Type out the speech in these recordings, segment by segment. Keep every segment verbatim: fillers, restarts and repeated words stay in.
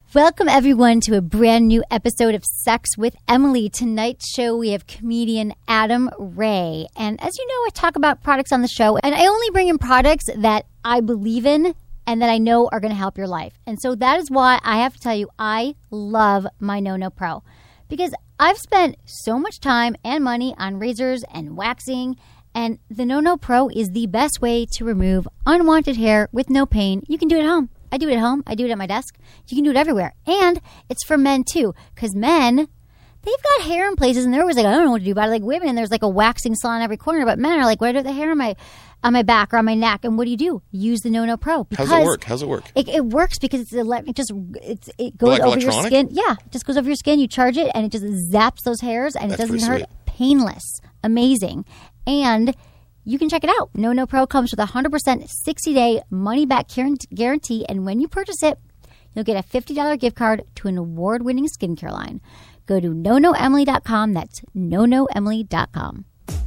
Welcome, everyone, to a brand new episode of Sex with Emily. Tonight's show, we have comedian Adam Ray. And as you know, I talk about products on the show, and I only bring in products that I believe in and that I know are going to help your life. And so that is why I have to tell you, I love my NoNo Pro. Because I've spent so much time and money on razors and waxing, and the NoNo Pro is the best way to remove unwanted hair with no pain. You can do it at home. I do it at home. I do it at my desk. You can do it everywhere. And it's for men, too. Because men, they've got hair in places, and they're always like, I don't know what to do about it. Like women, there's like a waxing salon every corner. But men are like, where do the hair on my on my back or on my neck? And what do you do? Use the NoNo Pro. How's it work? How's it work? It, it works because it's it just it's, it goes like over your skin. Yeah, it just goes over your skin. You charge it, and it just zaps those hairs, and That's it doesn't hurt. Sweet. Painless. Amazing. And you can check it out. NoNo Pro comes with a one hundred percent sixty-day money-back guarantee, and when you purchase it, you'll get a fifty dollars gift card to an award-winning skincare line. Go to no no emily dot com. That's no no emily dot com.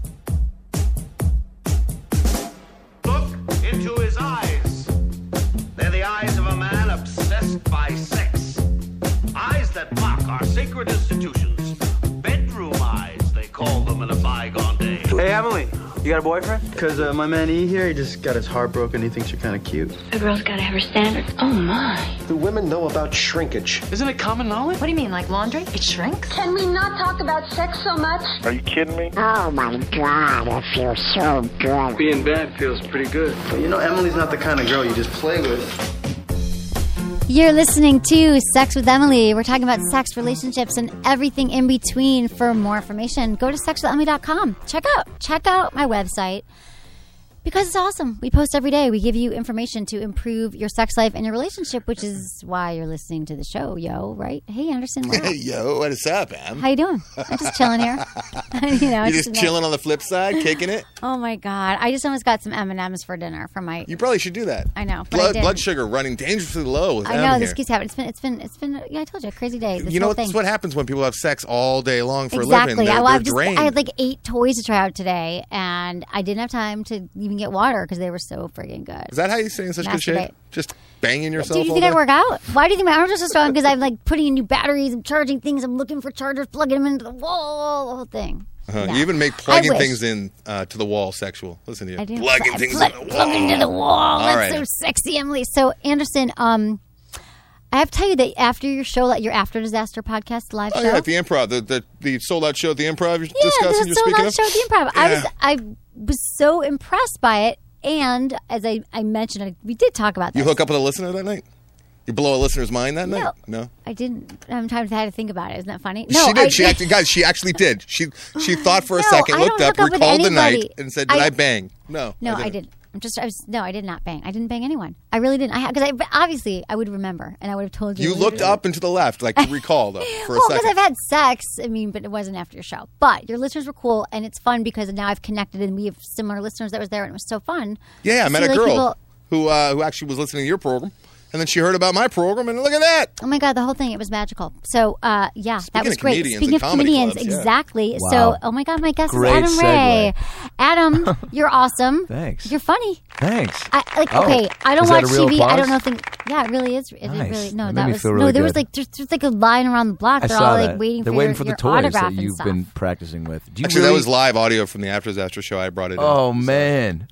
Look into his eyes. They're the eyes of a man obsessed by sex. Eyes that mock our sacred institutions. Bedroom eyes, they call them in a bygone day. Hey, Emily. You got a boyfriend? Because uh, my man E here, he just got his heart broken. He thinks you're kind of cute. A girl's got to have her standards. Oh, my. Do women know about shrinkage? Isn't it common knowledge? What do you mean, like laundry? It shrinks? Can we not talk about sex so much? Are you kidding me? Oh, my God. It feels so good. Being bad feels pretty good. But you know, Emily's not the kind of girl you just play with. You're listening to Sex with Emily. We're talking about sex, relationships, and everything in between. For more information, go to sex with emily dot com. Check out, check out my website. Because it's awesome. We post every day. We give you information to improve your sex life and your relationship, which is why you're listening to the show, yo, right? Hey, Anderson. What Hey, yo, what is up, Em? How you doing? I'm just chilling here. you know, You're just chilling on the flip side, kicking it? Oh, my God. I just almost got some M and M's for dinner from my... You probably should do that. I know. Blood, I blood sugar running dangerously low with I Em know. here. This keeps happening. It's been, it's been, it's been, yeah, I told you, a crazy day. This you know, whole that's thing. what happens when people have sex all day long for exactly. a living. They're, well, they're I've just, drained. I had like eight toys to try out today, and I didn't have time to even get water because they were so friggin' good. Is that how you stay in such good Masturbate. shape? Just banging yourself Do you all think day? I work out? Why do you think my arms are so strong? Because I'm like putting in new batteries, I'm charging things, I'm looking for chargers, plugging them into the wall, the whole thing. Uh-huh. Yeah. You even make I plugging wish. things in uh, to the wall sexual. Listen to you. I do. Plugging I things plug, in the wall. plug into the wall. All That's right. so sexy, Emily. So, Anderson, um, I have to tell you that after your show, like your After Disaster podcast live Oh, show. yeah, at the Improv. The, the, the sold-out show at the Improv you're yeah, discussing, the you're sold speaking out of? show at the Improv. I Yeah. was I was so impressed by it. And as I, I mentioned, I, we did talk about this. You hook up with a listener that night? You blow a listener's mind that No. night? No. I didn't. I'm trying to, had to think about it. Isn't that funny? No, she did. I, she actually, guys, she actually did. She she thought for a No, second, I looked don't up, hook up with recalled the anybody. night, and said, "Did I, I- bang?" No. No, I didn't. I'm just. I was. No, I did not bang. I didn't bang anyone. I really didn't. I because I obviously I would remember, and I would have told you. You looked up and to the left, like to recall, though, for a Well, because second. I've had sex. I mean, but it wasn't after your show. But your listeners were cool, and it's fun because now I've connected, and we have similar listeners that was there, and it was so fun. Yeah, I to met see, a like, girl people- who uh, who actually was listening to your program, and then she heard about my program, and look at that. Oh my God, the whole thing, it was magical. So, uh, yeah, that Speaking was of great. comedians Speaking and of comedy comedians, clubs, yeah. exactly. Wow. So, oh my God, my guest Great is Adam Ray. segue. Adam, you're awesome. Thanks. You're funny. Thanks. I, like, Oh. okay, I don't Was that watch a real T V. I applause? don't know if think. Yeah, it really is. It, it Nice. really, no, That that, made me was feel no. really There was good. like there's, there's like a line around the block. I They're saw all that. like waiting They're for waiting your, for the your toys autograph that and you've stuff. been practicing with. Do you Actually, really? that was live audio from the After Disaster show. I brought it in. Oh man.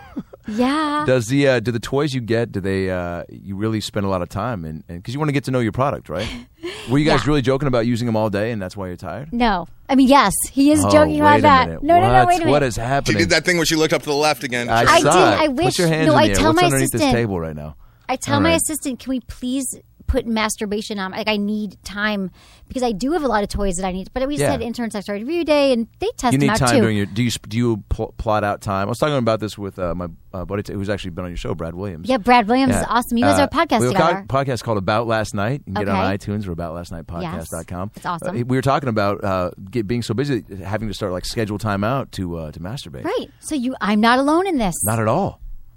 Yeah. Does the uh, do the toys you get? Do they? Uh, you really spend a lot of time and because you want to get to know your product, right? Were you guys Yeah. really joking about using them all day, and that's why you're tired? No, I mean yes, he is Oh, joking wait about a that. minute. No, no, no, What? wait a minute. What is She happening? did that thing where she looked up to the left again. I I saw did. it. I wish- Put your hands no, in I the air. tell What's my underneath this assistant- table right now? I tell All my right. assistant, can we please put masturbation on? Like, I need time because I do have a lot of toys that I need. But we just Yeah. had intern sex review day, and they test You them need out time too. during your. Do you do you pl- plot out time? I was talking about this with uh, my uh, buddy t- who's actually been on your show, Brad Williams. yeah, Brad Williams Yeah. is awesome. You guys Uh, have a podcast we have together. a co- podcast called About Last Night. You can get it on Okay. iTunes or about last night podcast dot com. Yes. It's awesome. Uh, we were talking about uh, get, being so busy, having to start like schedule time out to uh, to masturbate. Right. So you, I'm not alone in this. Not at all.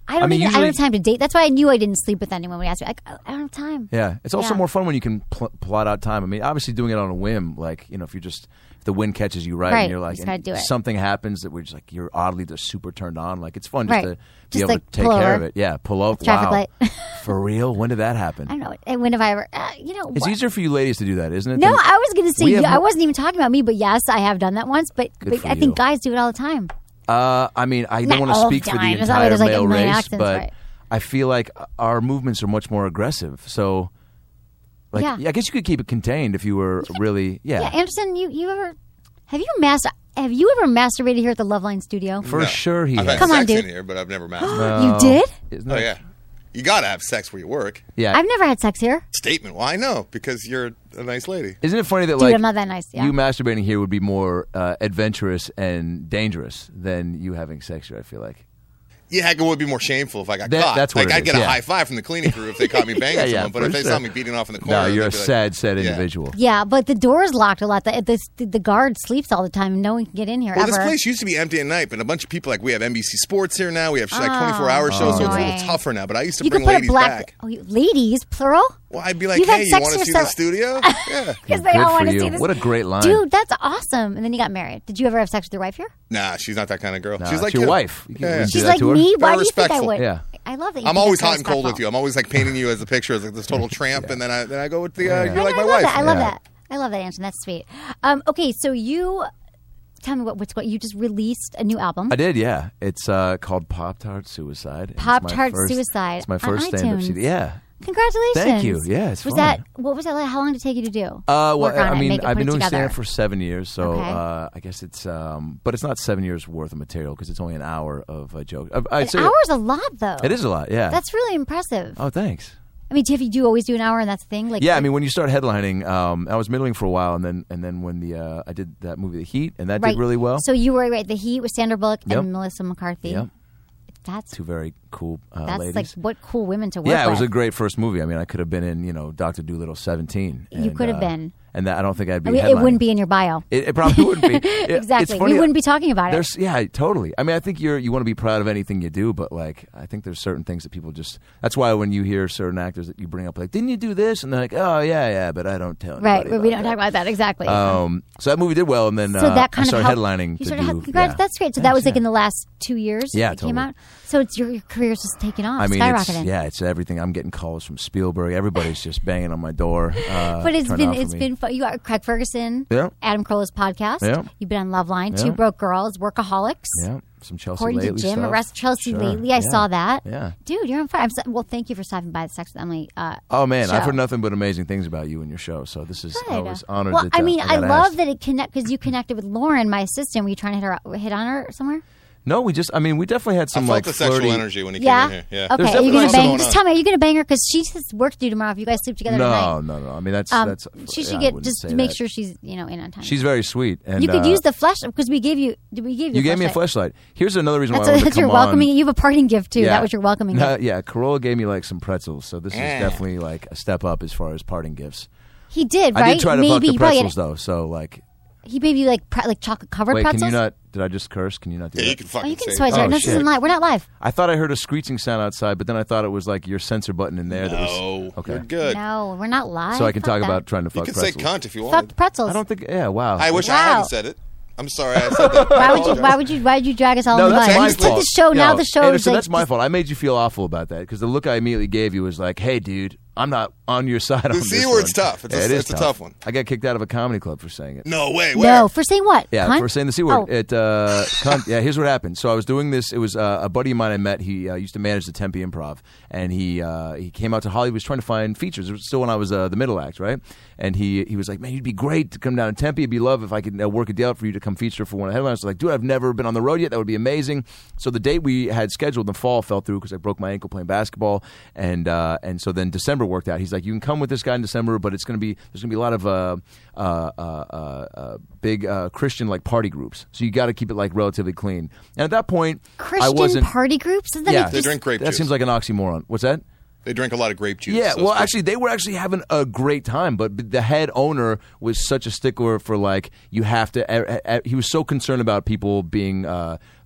I don't I mean, even, usually, I don't have time to date. That's why I knew I didn't sleep with anyone when we asked me. Like, I don't have time. Yeah, it's also Yeah. more fun when you can pl- plot out time. I mean, obviously doing it on a whim, like, you know, if you're just if the wind catches you right, Right, and you're like, you just gotta and do it. something happens that we're just like you're oddly just super turned on. Like it's fun just Right. to be Just, able like, to take pull care over. of it. Yeah, pull up. Traffic wow, light. for real? When did that happen? I don't know. And when have I ever? Uh, you know, It's what- easier for you ladies to do that, isn't it? No, than- I was going to say We you. have I more- wasn't even talking about me, but yes, I have done that once. But, Good but for I think you. guys do it all the time. Uh, I mean, I Not don't want to all speak the for the time. It's not like entire there's, like, a male million race, accents, but right. I feel like our movements are much more aggressive. So, like, Yeah. I guess you could keep it contained if you were really, yeah. Yeah, Anderson, you you ever have you master have you ever masturbated here at the Loveline studio? For No. sure he I've has. had Come on, sex dude. in here, but I've never masturbated. You did? Isn't Oh that- yeah, you gotta have sex where you work. Yeah. I've never had sex here. Statement. Well, I know because you're a nice lady. Isn't it funny that Dude, like I'm not that nice. Yeah. you masturbating here would be more uh, adventurous and dangerous than you having sex here? I feel like. Yeah, it would be more shameful if I got That- caught. that's what like it I'd is, get a yeah. high five from the cleaning crew if they caught me banging Yeah, yeah, someone. But for if they sure. saw me beating off in the corner, No, you're a they'd be like, sad, sad Yeah. individual. Yeah, but the door's locked a lot. The, the the guard sleeps all the time. and No one can get in here Well, ever. this place used to be empty at night, but a bunch of people like we have N B C Sports here now. We have like Oh, twenty-four hour shows, so it's a little annoying. tougher now. But I used to you bring could put ladies a black. back. Oh, you, ladies, plural. Well, I'd be like, You've had hey, you sex want to see yourself- the studio? Yeah. Because they Good all for want to you. see this. What a great line. Dude, that's awesome. And then you got married. Did you ever have sex with your wife here? Nah, she's not that kind of girl. Nah, she's like it's your you. wife. You can- Yeah, you yeah. can do She's that like to her? me. Why Very do you think I respectful. would? Yeah. I love that. You I'm think always that's hot and cold with respectful. you. I'm always like painting you as a picture as like this total tramp, and then I then I go with the uh, Yeah. you're like I my love wife. that. I love Yeah. that. I love that, Anderson. That's sweet. Um, okay, so you tell me what, what's going. You just released a new album. I did, yeah. It's uh, called Pop Tart Suicide. It's Pop my Tart first- Suicide It's my on first stand-up iTunes. C D. Yeah. Congratulations! Thank you. Yeah, it's was fun. that what was that like? How long did it take you to do? Uh, well, Work on I it, mean, make it, I've put been it doing together. stand-up for seven years, so Okay. uh, I guess it's, um, but it's not seven years worth of material because it's only an hour of uh, joke. I, I'd An say hour's a lot, though. it is a lot. Yeah. That's really impressive. Oh, thanks. I mean, do you, do you always do an hour, and that's the thing? Like, Yeah, I mean, when you start headlining, um, I was middling for a while, and then and then when the uh, I did that movie, The Heat, and that right. did really well. So you were right. The Heat with Sandra Bullock Yep. and Melissa McCarthy. Yep. That's Two very cool uh, that's ladies. like what cool women to work Yeah, it with. was a great first movie. I mean, I could have been in, you know, Doctor Dolittle seventeen. You and, could have uh, been. and that I don't think I'd be. I mean, it headlining. wouldn't be in your bio. It, it probably wouldn't be. It- Exactly. It's funny, We wouldn't be talking about it. There's, yeah, totally. I mean, I think you're you want to be proud of anything you do, but like, I think there's certain things that people just. That's why when you hear certain actors that you bring up, like, didn't you do this? And they're like, oh yeah, yeah, but I don't tell. Right. anybody We about don't that. talk about that. Exactly. Um, so that movie did well, and then so uh, that I kind of started helped- headlining You to started do. head- congrats, yeah. That's great. So that Thanks, was like yeah. in the last two years. Yeah, it came totally. out. So it's your, your career's just taking off, I mean, it's, skyrocketing. yeah, it's everything. I'm getting calls from Spielberg. Everybody's just banging on my door. Uh, But it's trying to been offer it's me- been fun. You got Craig Ferguson, Yeah. Adam Carolla's podcast. Yeah. You've been on Loveline, Yeah. Two Broke Girls, Workaholics. Yeah, some Chelsea According to Lately Jim, stuff. arrest Chelsea Sure. lately. I Yeah. saw that. Yeah. Dude, you're on fire. I'm so, well, thank you for stopping by the Sex with Emily. Uh, Oh man, show. I've heard nothing but amazing things about you and your show. So this is I Good. was honored. Well, that, I uh, mean, I, got love asked. that it connect because you connected with Lauren, my assistant. Were you trying to hit her hit on her somewhere? No, we just. I mean, we definitely had I some felt like the sexual flirty. energy when he Yeah. came in here. Yeah. Okay. There's Are you definitely gonna something bang? going Just on. tell me. Are you gonna bang her because she has work to do tomorrow? If you guys sleep together No, tonight. no, no. I mean, that's Um, that's. she should yeah, I get wouldn't just say to make that. sure she's you know in on time. She's very sweet. And you could uh, use the flesh because we gave you. Did we give you? You gave me a fleshlight? fleshlight. Here's another reason That's, why I a, wanted that's to your come welcoming. on. You have a parting gift too. Yeah. That was your welcoming No, gift. yeah, Corolla gave me like some pretzels, so this is Mm. definitely like a step up as far as parting gifts. He did, right? I did try to Maybe fuck the he probably pretzels had- though, so like. He gave you like pre- like chocolate covered Wait, pretzels. can you not? Did I just curse? Can you not do Yeah, that? you can fucking Oh, you can say swear. it. Oh, no, this shit. isn't live. We're not live. I thought I heard a screeching sound outside, but then I thought it was like your censor button in there. That No, was, okay. you're good. No, we're not live. So I can Fuck talk that. about trying to You fuck can say pretzels. cunt if you Fuck want. the pretzels. I don't think. Yeah, wow. I wish I Wow. hadn't said it. I'm sorry I said that. Why would you? Why would you? Why would you drag us all No, in the that's mud? my You did fault. the show. Now No, the show is Anderson, like. that's my fault. I made you feel awful about that because the look I immediately gave you was like, "Hey, dude, I'm not on your side." The on C this word's one. tough. It's a- Yeah, it is it's a tough one. I got kicked out of a comedy club for saying it. No way. Where? No, for saying what? Yeah, Cunt? for saying the C word. Oh. It, uh, cunt. Yeah, here's what happened. So I was doing this. It was uh, a buddy of mine I met. He uh, used to manage the Tempe Improv, and he uh, he came out to Hollywood. He was trying to find features. It was still when I was uh, the middle act, right? And he he was like, "Man, you'd be great to come down to Tempe. It'd be love if I could uh, work a deal out for you to come feature for one of the headliners." I was like, "Dude, I've never been on the road yet. That would be amazing." So the date we had scheduled in the fall fell through because I broke my ankle playing basketball, and uh, and so then December worked out. He's like, "You can come with this guy in December, but it's going to be there's going to be a lot of uh, uh, uh, uh, uh, big uh, Christian like party groups, so you got to keep it like relatively clean." And at that point, I Christian wasn't. party groups. Doesn't that Yeah. make They just- drink grape that juice. seems like an oxymoron. What's that? They drink a lot of grape juice. Yeah, so well, it's- actually, they were actually having a great time, but the head owner was such a stickler for like you have to. Uh, uh, he was so concerned about people being uh,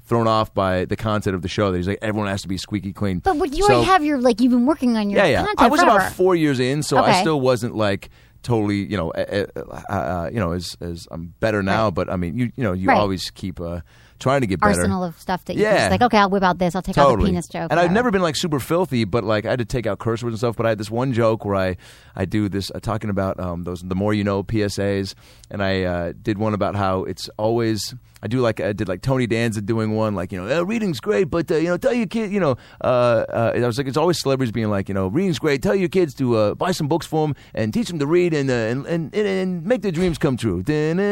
thrown off by the content of the show. That he's like, everyone has to be squeaky clean. But what you so, already have your like you've been working on your yeah, yeah. content I was forever. about four years in, so Okay. I still wasn't like totally, you know, uh, uh, uh, you know, as as I'm better now. Right. But I mean, you you know, you Right. always keep uh, trying to get better. Arsenal of stuff that you Yeah. can just like, okay, I'll whip out this. I'll take out the Totally. penis joke. And I've whatever. never been like super filthy, but like I had to take out curse words and stuff. But I had this one joke where I, I do this uh, talking about um, those the more you know P S As, and I uh, did one about how it's always. I do like I did like Tony Danza doing one like you know oh, reading's great, but uh, you know tell your kid you know uh, uh, I was like it's always celebrities being like you know reading's great, tell your kids to uh, buy some books for them and teach them to read and uh, and, and and make their dreams come true,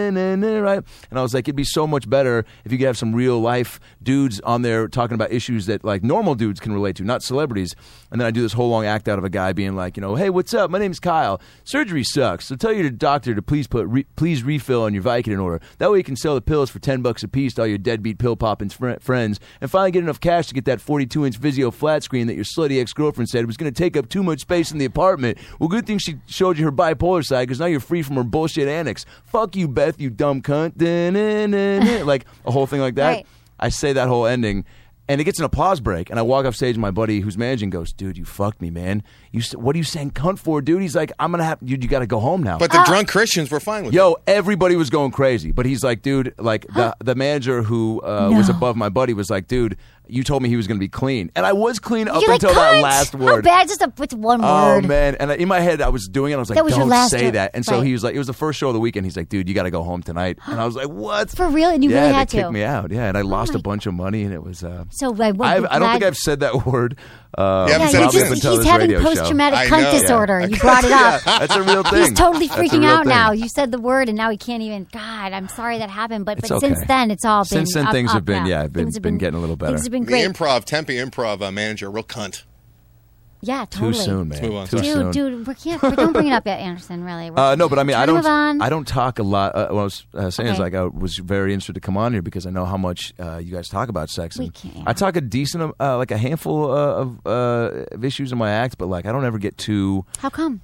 right? And I was like it'd be so much better if you could have some real life dudes on there talking about issues that like normal dudes can relate to, not celebrities. And then I do this whole long act out of a guy being like you know hey what's up, my name's Kyle, surgery sucks, so tell your doctor to please put re- please refill on your Vicodin order, that way you can sell the pills for ten bucks a piece to all your deadbeat pill popping fr- friends and finally get enough cash to get that forty-two inch Vizio flat screen that your slutty ex-girlfriend said was going to take up too much space in the apartment. Well, good thing she showed you her bipolar side, because now you're free from her bullshit annex. Fuck you, Beth, you dumb cunt. Da-na-na-na. Like a whole thing like that. Right. I say that whole ending, and it gets an applause break, and I walk off stage, and my buddy who's managing goes, dude, you fucked me, man. You s- What are you saying cunt for, dude? He's like, I'm going to have, dude, you got to go home now. But the drunk Christians were fine with it. Yo, everybody was going crazy, but he's like, dude, like the the manager who uh, No. was above my buddy was like, dude, you told me he was going to be clean, and I was clean up You're like, until that cunt! last How word. bad? Just a, it's one Oh word. man! And in my head, I was doing it. I was like, That was your "Don't last say joke. that." And so Right. he was like, "It was the first show of the weekend." He's like, "Dude, you got to go home tonight." And I was like, "What?" For real? And you yeah, really they had to? kicked me out. Yeah, and I lost my- a bunch of money, and it was. Uh, So I, what, I've, I don't think glad- I've said that word. Uh, Yeah, Yeah, said you I'll be just, up until he's this having radio show. post-traumatic I cunt know. disorder. Yeah. You brought it up. Yeah, that's a real thing. He's totally That's a freaking real out thing. now. You said the word, and now he can't even. God, I'm sorry that happened. But It's but okay. since then, it's all been Since then, up, things up have been now. yeah, been Things have been getting a little better. Things have been The great. improv, Tempe improv uh, manager, real cunt. Yeah, Too totally. soon, man. move on. Too Dude, soon. dude, we can't. We don't bring it up yet, Anderson. Really. We're Uh, no, but I mean, trying I to don't. move on. I don't talk a lot. Uh, what I was uh, saying is Okay. like I was very interested to come on here because I know how much uh, you guys talk about sex. We And can't. I talk a decent, uh, like a handful uh, of, uh, of issues in my act, but like I don't ever get too. How come?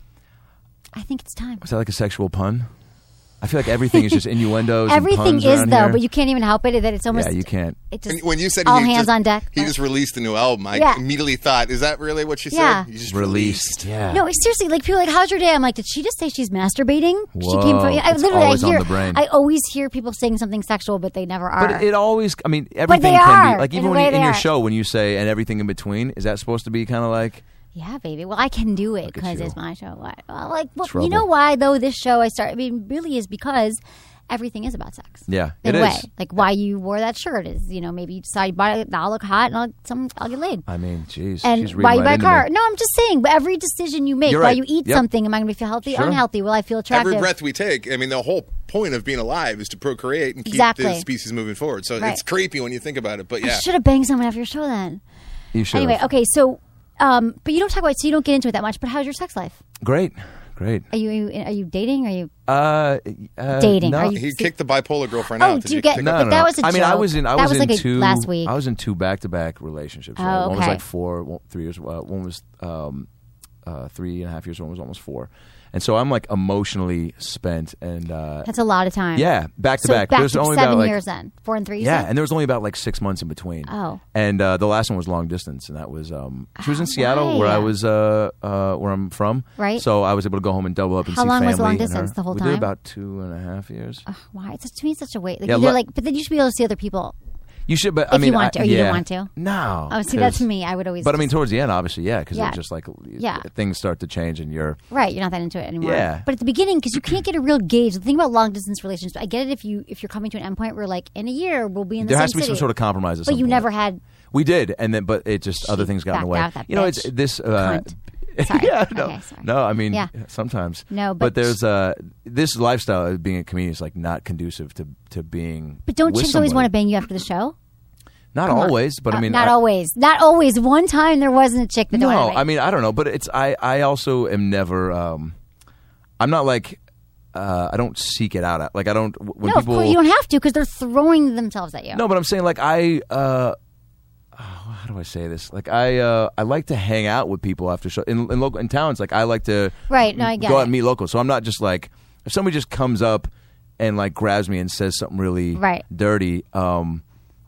I think it's time. Was that like a sexual pun? I feel like everything is just innuendos. and Everything puns is around though, here. but you can't even help it. That it's almost. Yeah, you can't. It just, And when you said all he hands just, on deck. he just released a new album, I Yeah. immediately thought, is that really what she said? Yeah. You just Released. Yeah. No, seriously. Like people are like, "How's your day?" I'm like, "Did she just say she's masturbating?" She Whoa, came from. I it's literally, always I hear. on the brain. I always hear people saying something sexual, but they never are. But it always. I mean, everything they can are. be like In even a when way you, in they your are. show when you say and everything in between. Is that supposed to be kind of like? Yeah, baby. Well, I can do it at because you. it's my show. What? Well, like, well, Trouble. you know why though? This show I start. I mean, really is because everything is about sex. Yeah, in it a way. is. Like why you wore that shirt is, you know, maybe you decide you bought it. I'll look hot and I'll some I'll get laid. I mean, jeez. And she's why reading you right buy a into car? me. No, I'm just saying. But every decision you make, You're why right. you eat Yep. something, am I going to feel healthy, Sure. unhealthy? Will I feel attractive? Every breath we take, I mean, the whole point of being alive is to procreate and keep Exactly. the species moving forward. So Right. it's creepy when you think about it, but I yeah. should have banged someone after your show then. You should. Anyway, okay, so, um, but you don't talk about it, so you don't get into it that much. But how's your sex life? Great, great. Are you are you, are you dating? Are you Uh, uh, dating? No, Are you He see- kicked the bipolar girlfriend Oh, out. do Did you get- kick no, her- but no, that no. was a I mean, I joke. was in. I That was, was in like a two last week. I was in two back-to-back relationships. Oh, right? One was okay. like four, one, three years. Uh, one was um, uh, three and a half years. One was almost four. And so I'm like emotionally spent, and uh, That's a lot of time. yeah, back to So back. back There's to only seven about like years then. Four and three. you yeah, said? and there was only about like six months in between. Oh. and uh, the last one was long distance, and that was um, she was in Oh, Seattle, where why? I was uh, uh, where I'm from. Right. So I was able to go home and double up and How see long family. was long and distance, her. the whole we time? did about two and a half years. Ugh, why? It's to me it's such a weight. Like, Yeah, either look- like, but then you should be able to see other people. You should, but I If you mean, want to, I, or you yeah. don't want to? No. Oh, see, that's 'cause- me. I would always. But I mean, just- towards the end, obviously, yeah, because Yeah. it's just like Yeah. things start to change, and you're right, you're not that into it anymore. Yeah. But at the beginning, because you can't get a real gauge. The thing about long distance relationships, I get it if you if you're coming to an endpoint where like in a year we'll be in the there same has to be some city. sort of compromise. At But some you point. never had. We did, and then but it just other She things got in the backed way. out, that you know, it's bitch. this. Uh, Cunt. Sorry. yeah, no, Okay, sorry. no. I mean, Yeah. sometimes. No, but- there's uh, this lifestyle of being a comedian is like not conducive to to being. But don't with chicks always want to somebody. bang you after the show? Not Come on. always, but I Uh, mean, not I, always. Not always. One time there wasn't a chick that No, don't want to I mean, I don't know, but it's I. I also am never. Um, I'm not like. Uh, I don't seek it out. Like I don't. When No, of people. course you don't have to because they're throwing themselves at you. No, but I'm saying like I. Uh, oh, how do I say this? Like I. Uh, I like to hang out with people after show in, in local in towns. Like I like to. Right, no, I get go it. out and meet locals. So I'm not just like if somebody just comes up and like grabs me and says something really Right. dirty. Um,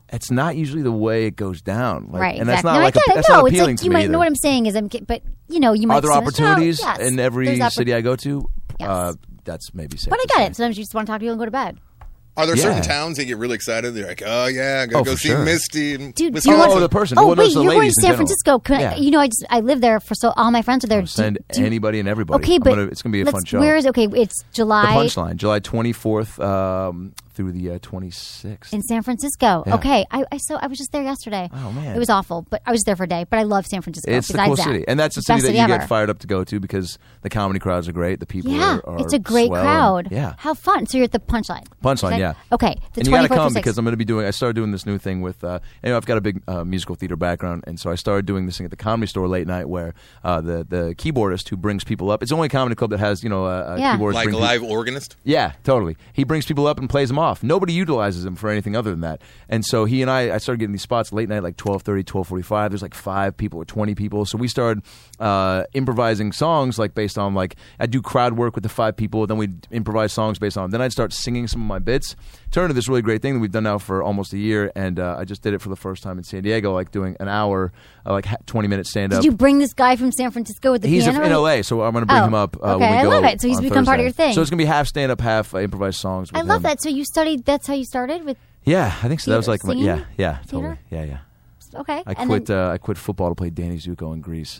it's not usually the way it goes down. Like, right, and exactly. that's not no, like I a, get it. that's no, not it's appealing like to you me might either. know what I'm saying is, I'm, but you know, you might Are there say, opportunities oh, yes, in every there's oppor- city I go to? Yes. Uh, that's maybe safe. But I to got say. it. Sometimes you just want to talk to you and go to bed. Are there Yeah. certain towns that get really excited? They're like, oh, yeah, I'm going Oh, to go for see sure. Misty. And Dude, Wisconsin. you want- Oh, the person. Oh Well, those wait, are the you're going ladies to in San general. Francisco? Can Yeah. I, you know, I just I live there for so all my friends are there. Do- Send do you- anybody and everybody. Okay, I'm but gonna, it's going to be a let's- fun show. Where is okay? It's the July Punchline, July twenty-fourth um, through the uh, twenty-sixth. in San Francisco. Yeah. Okay, I, I so I was just there yesterday. Oh, man. it was awful, but I was there for a day. But I love San Francisco. It's the besides cool that. city, and that's the It's city best that you ever. get fired up to go to because the comedy crowds are great. The people Yeah, are, are it's a great swell, crowd. and- yeah, how fun! So you're at the Punchline. Punchline, okay? yeah. Okay, the and you got to twenty-fourth come or sixth. because I'm going to be doing. I started doing this new thing with. Uh, you know, I've got a big uh, musical theater background, and so I started doing this thing at the Comedy Store late night, where uh, the the keyboardist who brings people up. It's the only comedy club that has you know a, a Yeah. keyboardist Like bring a people- live organist? Yeah, totally. He brings people up and plays them off. Nobody utilizes him for anything other than that. And so he and I, I started getting these spots late night, like twelve thirty, twelve forty-five. There's like five people or twenty people. So we started uh, improvising songs like based on like, I'd do crowd work with the five people. Then we'd improvise songs based on, then I'd start singing some of my bits. Turned into this really great thing that we've done now for almost a year. And uh, I just did it for the first time in San Diego, like doing an hour, uh, like twenty minute stand up. Did you bring this guy from San Francisco with the He's piano? in L A, so I'm going to bring Oh, him up uh, okay, when we I go love it. So he's on become part of Thursday. your thing. So it's going to be half stand up, half uh, improvised songs. I With love him. that. So you studied. That's how you started with. Yeah, I think so. That was Theater, like, my, singing? yeah, yeah, Theater? totally, yeah, yeah. Okay, I and quit. then- uh, I quit football to play Danny Zuko in Greece.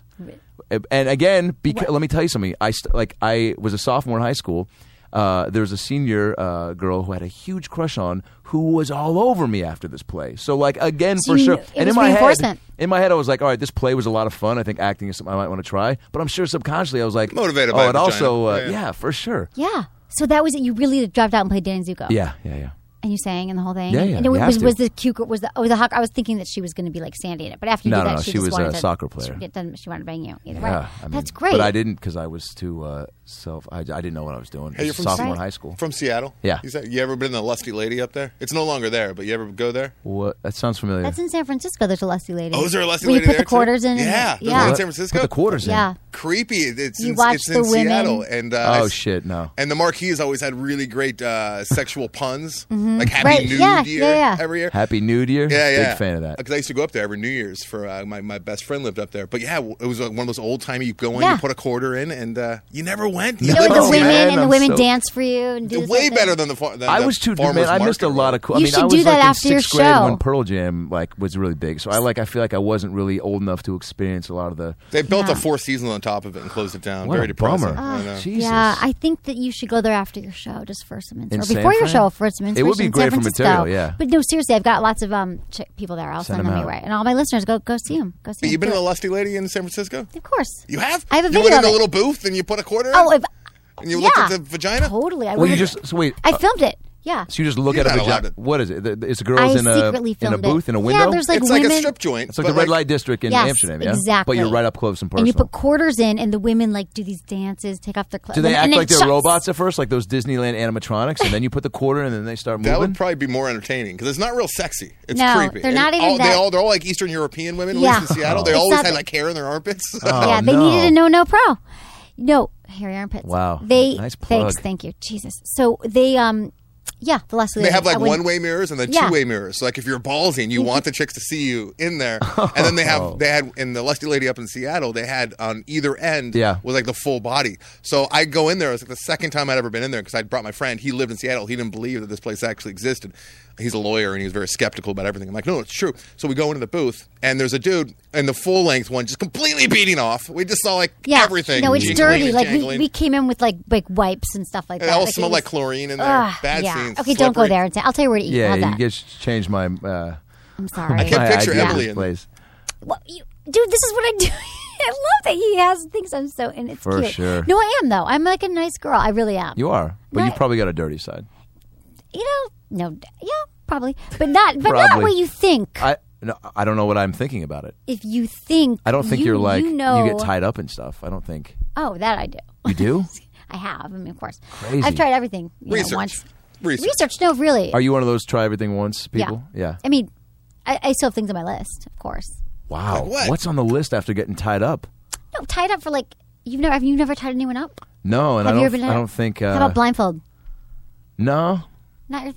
And again, because, let me tell you something. I st- like I was a sophomore in high school. Uh, there was a senior uh, girl who had a huge crush on, who was all over me after this play. So, like again, So for you sure. knew- it and was in my head, reinforcement. in my head, I was like, all right, this play was a lot of fun. I think acting is something I might want to try. But I'm sure subconsciously, I was like, Motivated oh, by and vagina. also, uh, Yeah. yeah, for sure. Yeah. So that was it. You really dropped out and played Danny Zuko. Yeah, yeah, yeah. And you sang and the whole thing. Yeah, yeah, And it you was have was to. the cute girl- was the oh the hawk. I was thinking that she was going to be like Sandy in it, but after you No, did no, that, no, she, she just was wanted a to, soccer player. She, it doesn't, she wanted to bang you. Either Yeah, way. I mean, That's great. But I didn't because I was too uh, self. I, I didn't know what I was doing. Hey, you're As a from sophomore in Right. high school. From Seattle? Yeah. You, said, you ever been in the Lusty Lady up there? It's no longer there, but you ever go there? What? That sounds familiar. That's in San Francisco. There's a lusty lady. Oh, is there a Lusty Where Lady you put there, the quarters too? in? and- Yeah, there's yeah. one in San Francisco? Put the quarters in. Yeah. Creepy. It's You in, watch it's in the women. Seattle. And, uh, Oh I- shit! No. And the Marquis always had really great uh, sexual puns, like Happy Right, New yeah, Year yeah, yeah. every year. Happy New Year. Yeah, yeah. Big fan of that. Because I used to go up there every New Year's for uh, my my best friend lived up there. But yeah, it was uh, one of those old timey. You go in, Yeah. you put a quarter in, and uh, you never went. You know, with the Oh, women man, and the I'm women so- dance for you and do this Way whole thing. better than the. Far, than I the was too. farmer's Man, I missed a market lot of. Cool, I You mean, should I was do that like after in your sixth grade show. when Pearl Jam like was really big. So I like. I feel like I wasn't really old enough to experience a lot of the. They built Yeah. a Four Seasons on top of it and closed it down. What Very a depressing. bummer. I know. Jesus. Yeah, I think that you should go there after your show, just for some In inspiration. Or San before your Fran? show, for some It inspiration. would be in great San for Francisco. material, yeah. But no, seriously, I've got lots of um ch- people there. I'll Send send, them them your out. way, and all my listeners go go see them. Go see But them. you've been Do in it. the Lusty Lady in San Francisco? Of course. You have? I have a you video went in of the it. little booth and you put a quarter in? Oh, if, and you yeah. looked at the vagina? Totally. I Well, you would've- just so wait. I uh, filmed it. Yeah. so you just look You're at a not allowed vagina. to- What is it? The- It's I girls in a secretly in a filmed booth it. in a Yeah, window. there's like it's women. like a strip joint. It's like but the red light district in Yes, Amsterdam, yeah. exactly. But you're right up close and personal. And you put quarters in, and the women like do these dances, take off their clothes. Do they and act then like it they're shuts. robots at first, like those Disneyland animatronics, and then you put the quarter in and then they start moving? That would probably be more entertaining because it's not real sexy. It's No, creepy. they're And not even all, They that- all, they're all like Eastern European women, at Yeah. least in Seattle. They It's always not had the- like hair in their armpits. Oh, yeah, they no. needed a no no pro. No, hairy armpits. Wow. They Nice plug. thanks, thank you, Jesus. So they um, yeah, the Leslie. They have like I wouldn't- one-way mirrors and then Yeah. two-way mirrors. So like if you're ballsy and you want the chicks to see you in there, and then they have they had in the Lusty Lady up in Seattle, they had on either end Yeah. was like the full body. So I go in there. It was like the second time I'd ever been in there because I brought my friend. He lived in Seattle. He didn't believe that this place actually existed. He's a lawyer and he was very skeptical about everything. I'm like, no, it's true. So we go into the booth and there's a dude in the full length one just completely beating off. We just saw like Yeah, everything. no, it's jingling dirty. and Like we, jangling. we came in with like like wipes and stuff like It that. all Like, it smelled was- like chlorine in there. Ugh, Bad yeah. scenes. Okay, don't go slippery. there. And say, I'll tell you where to eat. Yeah, How's you that? just changed my. Uh, I'm sorry. I can't my picture idea of Emily this in place. Well, you, dude, this is what I do. I love that he has things I'm so and it's For cute. sure. No, I am though. I'm like a nice girl. I really am. You are, but No, you've I- probably got a dirty side. You know, no, yeah, probably, but not, but not Probably. what you think. I no, I don't know what I'm thinking about it. if you think, I don't think you, are like you know. get tied up and stuff. I don't think Oh, that I do. you do. I have. I mean, of course. Crazy. I've tried everything. You Research. Know, once. Research. Research. No, really. Are you one of those try everything once people? Yeah. I mean, I, I still have things on my list, of course. Wow. Like what? What's on the list after getting tied up? No, tied up for like you've never have you never tied anyone up? No, and Have I you don't. ever been? I don't think. Uh, How about blindfold? No. Not your thing.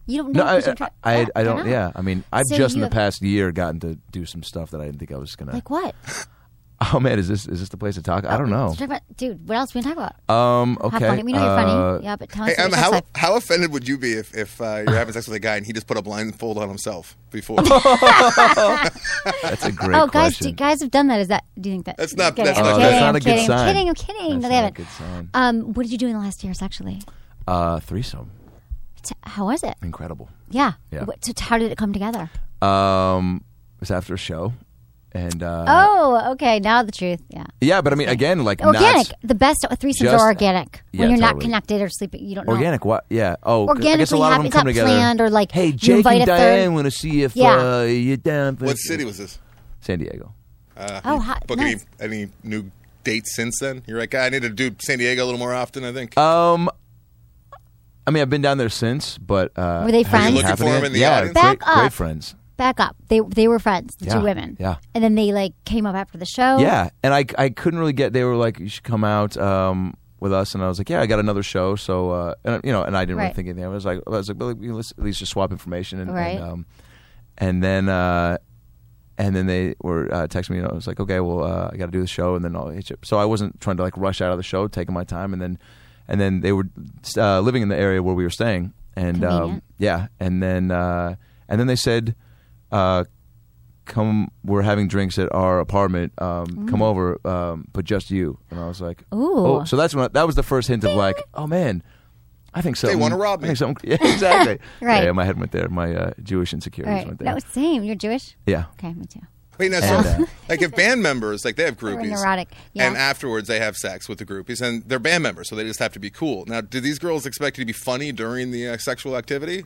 You don't know. No, I, 'cause you're try- I, I, I Why don't. not? Yeah, I mean, I've So just in you the have- past year gotten to do some stuff that I didn't think I was gonna. Like what? Oh man, is this is this the place to talk? I don't know. Let's talk about, dude, what else we can talk about? Um, okay. Have funny. We know you're uh, funny. Yeah, but tell us Hey, about um, your sex how life. how offended would you be if, if uh, you're having sex with a guy and he just put a blindfold on himself before? That's a great Oh, guys, question. do, guys have done that. Is that? Do you think that? That's not- Kidding, that's I'm not kidding, good. That's not I'm a good kidding, sign. I'm kidding. I'm kidding. That's No, they not a haven't. good sign. Um, what did you do in the last year sexually? Uh, threesome, T- How was it? incredible. Yeah. Yeah. What, so how did it come together? Um, it was after a show, and uh, Oh, okay. Now the truth. Yeah. yeah, but I mean, again, like Organic. not The best threesomes just- are organic. Yeah, when you're not totally. connected or sleeping, you don't know. organic. What? Yeah. Oh, 'cause I guess a Organically lot of happen- them it's come not together. planned or, like, hey, you Jake invite and a third- Diane want to see if Yeah. uh, you're down. For What city was this? San Diego. Uh, Oh, you hot- book nice. any, any new dates since then? You're like, I need to do San Diego a little more often, I think. Um, I mean, I've been down there since, but uh, Were they has it friends? Looking for happened him yet? in the yeah, audience? great, Back up. great friends. Back up. They they were friends, the Yeah, two women. yeah. And then they like came up after the show. Yeah, and I I couldn't really get. They were like, you should come out um, with us, and I was like, yeah, I got another show, so uh, and, you know, and I didn't really Right. think anything. I was like, I was like, well, let's at least just swap information, and Right. and, um, and then uh, and then they were uh, texting me, and I was like, okay, well, uh, I got to do the show, and then I'll hit you. So I wasn't trying to like rush out of the show, taking my time, and then and then they were uh, living in the area where we were staying, and um, Convenient. yeah, and then uh, and then they said. Uh, Come, we're having drinks at our apartment. Um, Come over, um, but just you. And I was like, Mm. Ooh. oh. So that's when I, that was the first hint of like, oh man, I think something. wanna rob I think me. something. Yeah, exactly. Right. Yeah, my head went there. My uh, Jewish insecurities Right. went there. No, same. You're Jewish? yeah. Okay, me too. Wait, now, And, so, uh, like if band members, like they have We're groupies. neurotic. Yeah. And afterwards they have sex with the groupies, and they're band members, so they just have to be cool. Now, do these girls expect you to be funny during the uh, sexual activity?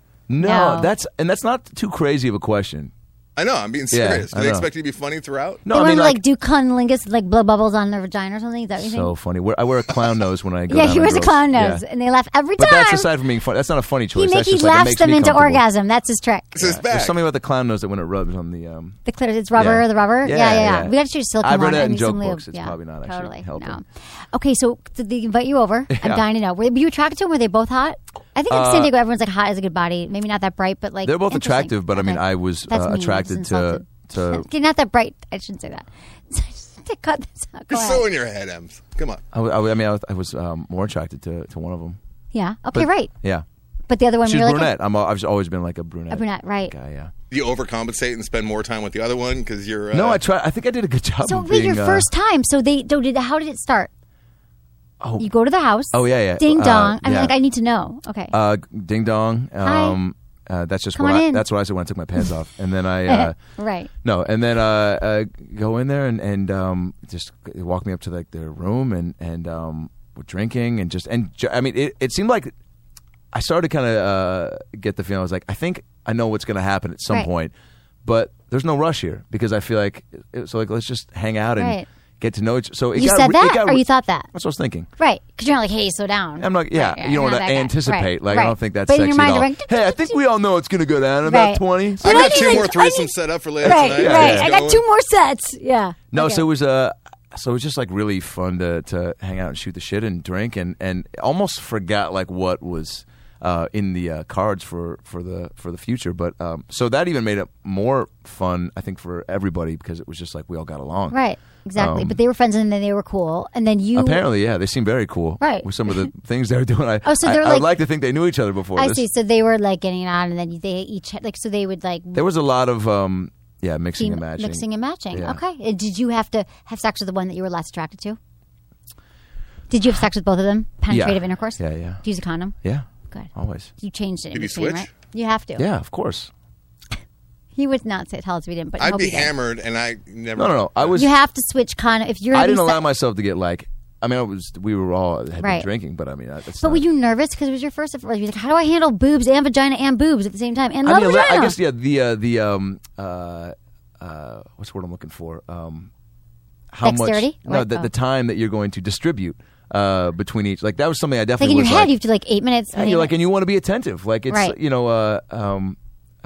No, No. that's and that's not too crazy of a question. I know, I'm being Yeah, serious. Do I they know. expect you to be funny throughout? No, they I want mean to like, like do cunnilingus, like blow bubbles on their vagina or something. Is that what you so think? funny. Wear- I wear a clown nose when I go. Yeah, down he on wears a girls. clown Yeah. nose, and they laugh every But time. that's aside from being funny. That's not a funny choice. he, make, that's he just like, it laughs makes them me into comfortable. orgasm. That's his trick. This is There's bad. something about the clown nose that when it rubs on the um, The clitoris, it's rubber, Yeah. the rubber. Yeah, Yeah, yeah, yeah. yeah. We got to choose silicone I've read one it in and joke some lube. books. It's yeah, probably not actually totally. helping. No. Okay, so did they invite you over? I'm Yeah. dying to know. Were you attracted to them? Were they both hot? I think in Uh, San Diego, everyone's like hot as a good body. Maybe not that bright, but like They're both interesting. attractive, but I mean, Okay. I was That's uh, mean. attracted It's to insulted. to. Okay, not that bright. I shouldn't say that. To cut this out. Go You're ahead. so in your head, Ems. Come on. I, w- I mean, I was, I was um, more attracted to, to one of them. Yeah. Okay. But- right. Yeah, But the other one, she's you're like brunette. I'm, al- I've always been like a brunette. a brunette, right? guy. Yeah. Do you overcompensate and spend more time with the other one because you're? Uh, No, I try. I think I did a good job. So of wait, being, your uh, first time. So they so did. How did it start? Oh, You go to the house. Oh, yeah, yeah. Ding Uh, dong. I mean, yeah. like I need to know. Okay. uh, ding dong. Hi. Um, uh, that's just Come what on I. in. That's what I said when I took my pants off, and then I. Uh, right. No, and then uh, uh, go in there and and um, just walk me up to like their room and and um, we're drinking and just and ju- I mean it, it seemed like I started to kind of uh, get the feeling I was like I think I know what's going to happen at some Right. point, but there's no rush here because I feel like it, so like let's just hang out and Right. get to know each. So it You got, said re- it that, got or re- you thought that? That's what I was thinking. Right. Because you're not like, hey, slow down. I'm like, yeah, Right, you don't you're want not to that guy. anticipate. Right, Like right. I don't think that's But in sexy your mind, at all. you're like, Hey, I think we all know it's going to go down in Right. about twenty. I've But I got need, two like, more I threesomes need- set up for later Right, tonight. Yeah, right. yeah. I got Going. two more sets. Yeah. No, Okay. so it was uh, so it was just like really fun to to hang out and shoot the shit and drink and and almost forgot like what was uh, in the uh, cards for, for the for the future. But um, so that even made it more fun, I think, for everybody because it was just like we all got along. Right. Exactly. Um, but they were friends, and then they were cool, and then you. Apparently, yeah, they seem very cool. Right. With some of the things they were doing. I, Oh, so I, they're I would like- like to think they knew each other before I this. see. So they were like getting it on, and then they each had, like so they would like There was a lot of um, yeah mixing team- and matching. mixing and matching. Yeah. Okay. And did you have to have sex with the one that you were less attracted to? Did you have sex with both of them? Penetrative Yeah. intercourse? Yeah, yeah. Did you use a condom? Yeah, Good. always. You changed it. in Did you between, switch? Right? You have to. Yeah, of course. He would not say tell us we didn't, but I I'd hope be he did. hammered, and I never. No, no, no. I was. You have to switch condom if you're. I having didn't allow sex- myself to get like. I mean, I was. We were all had Right. been drinking, but I mean, that's. But not, were you nervous because it was your first? Or you were like, how do I handle boobs and vagina and boobs at the same time and I love mean, vagina? I guess yeah. The uh, the um uh uh what's the word I'm looking for? Um, how Dexterity? much? No, What? the, Oh. the time that you're going to distribute uh between each. Like that was something I Like definitely in your was head, like, you have to like eight minutes. and you're like, and you want to be attentive. Like it's Right. you know uh um.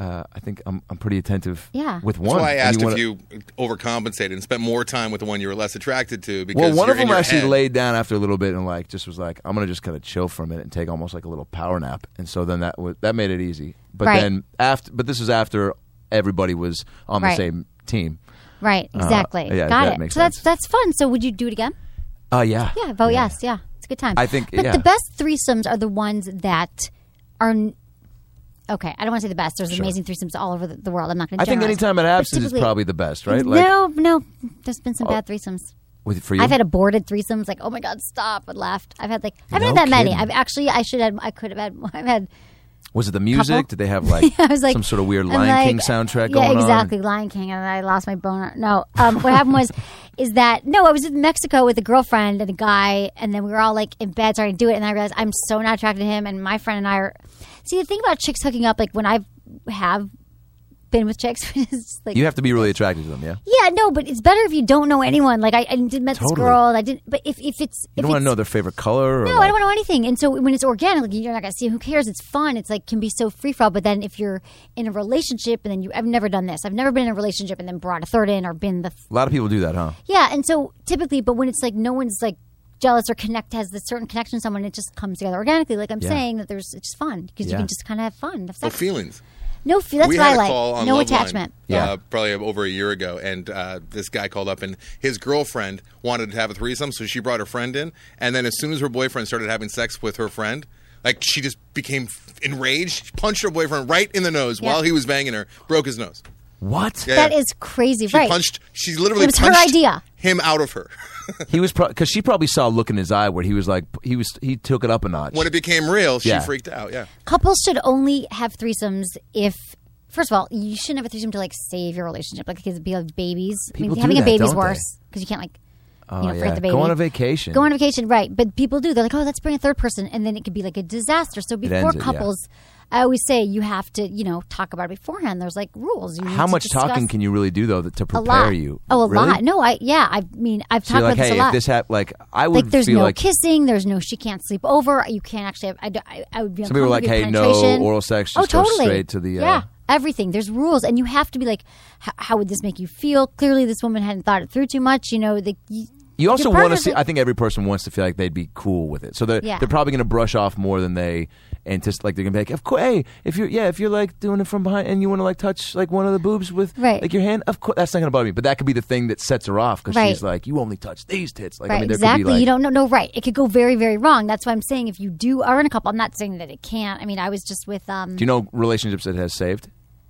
uh, I think I'm I'm pretty attentive. Yeah. with one. That's why I And asked wanna- if you overcompensated and spent more time with the one you were less attracted to. Because Well, one you're of them in your actually head. laid down after a little bit and like just was like, I'm gonna just kind of chill for a minute and take almost like a little power nap. And so then that was, that made it easy. But Right. then after, but this was after everybody was on the Right. same team. Right, exactly. Uh, yeah, Got that it. makes so that's sense. that's fun. So would you do it again? Oh uh, yeah, Yeah, vote yes. Yeah, it's a good time. I think- But yeah. the best threesomes are the ones that are. n- Okay, I don't want to say the best. There's Sure. amazing threesomes all over the, the world. I'm not going to. I think anytime it absence is probably the best, right? Like, no, no. There's been some Oh. bad threesomes. with, for you, I've had aborted threesomes. Like, oh my god, stop! But left. I've had like I haven't No had that many. kidding. I've actually I should have. I could have had. I've had. was it the music? couple. Did they have like, I was like some sort of weird I'm Lion like- King soundtrack yeah, going exactly, on? Lion King, and I lost my boner. No, um, what happened was, is that no, I was in Mexico with a girlfriend and a guy, and then we were all like in bed starting to do it, and I realized I'm so not attracted to him, and my friend and I are. See, the thing about chicks hooking up, like when I have been with chicks, is like You have to be really attracted to them, yeah. yeah, no, but it's better if you don't know anyone. Like I, I did met this Totally. girl, and I didn't. But if if it's You if don't want it's, to know their favorite color. Or no, like, I don't want to know anything. And so when it's organic, like, you're not going to see who cares. It's fun. It's like can be so free for all. But then if you're in a relationship and then you, I've never done this. I've never been in a relationship and then brought a third in or been the A lot of people do that, huh? yeah. And so typically, but when it's like no one's like jealous or connect has this certain connection to someone, it just comes together organically. Like I'm Yeah. saying that there's it's just fun because Yeah. you can just kind of have fun. Have No sex. feelings. No, fe- that's we what had I a call like. on No Loveline, attachment. Yeah. uh, probably over a year ago, and uh, this guy called up, and his girlfriend wanted to have a threesome, so she brought her friend in, and then as soon as her boyfriend started having sex with her friend, like she just became enraged, she punched her boyfriend right in the nose Yeah. while he was banging her, broke his nose. What? Yeah, That yeah. is crazy, She right? punched. She literally It was her punched idea. him out of her. He was because she probably saw a look in his eye where he was like he was he took it up a notch. When it became real, she Yeah. freaked out. Yeah. Couples should only have threesomes if. First of all, you shouldn't have a threesome to like save your relationship, like because be like babies. People I mean, do having that, a baby's don't worse because you can't like oh, you know yeah. forget the baby. Go on a vacation. Go on a vacation, right? But people do. They're like, oh, let's bring a third person, and then it could be like a disaster. So before ends it, yeah. couples, I always say you have to, you know, talk about it beforehand. There's like rules. You need How to much discuss talking can you really do though that- to a prepare lot. you? Oh, a Really? lot. No, I yeah. I mean, I've So talked you're like, about hey, this a lot. if this happened, like I would like there's feel no like kissing, there's no she can't sleep over. You can't actually. Have, I, I, I would be. some people are like, hey, no penetration. oral sex. Oh, Just go totally. straight to the uh, yeah. Everything. There's rules, and you have to be like, "H- how would this make you feel? Clearly, this woman hadn't thought it through too much. You know, the, you, You also your want to partner's see. like- I think every person wants to feel like they'd be cool with it, so they're Yeah. they're probably going to brush off more than they anticipate. Like they're going to be like, of course, hey, if you're yeah, if you're like doing it from behind and you want to like touch like one of the boobs with Right. like your hand, of course that's not going to bother me. But that could be the thing that sets her off because Right. she's like, you only touch these tits. Like right, I mean, there exactly. could be like you don't know. No, right. It could go very, very wrong. That's why I'm saying if you do are in a couple, I'm not saying that it can't. I mean, I was just with. Um, Do you know relationships that has saved?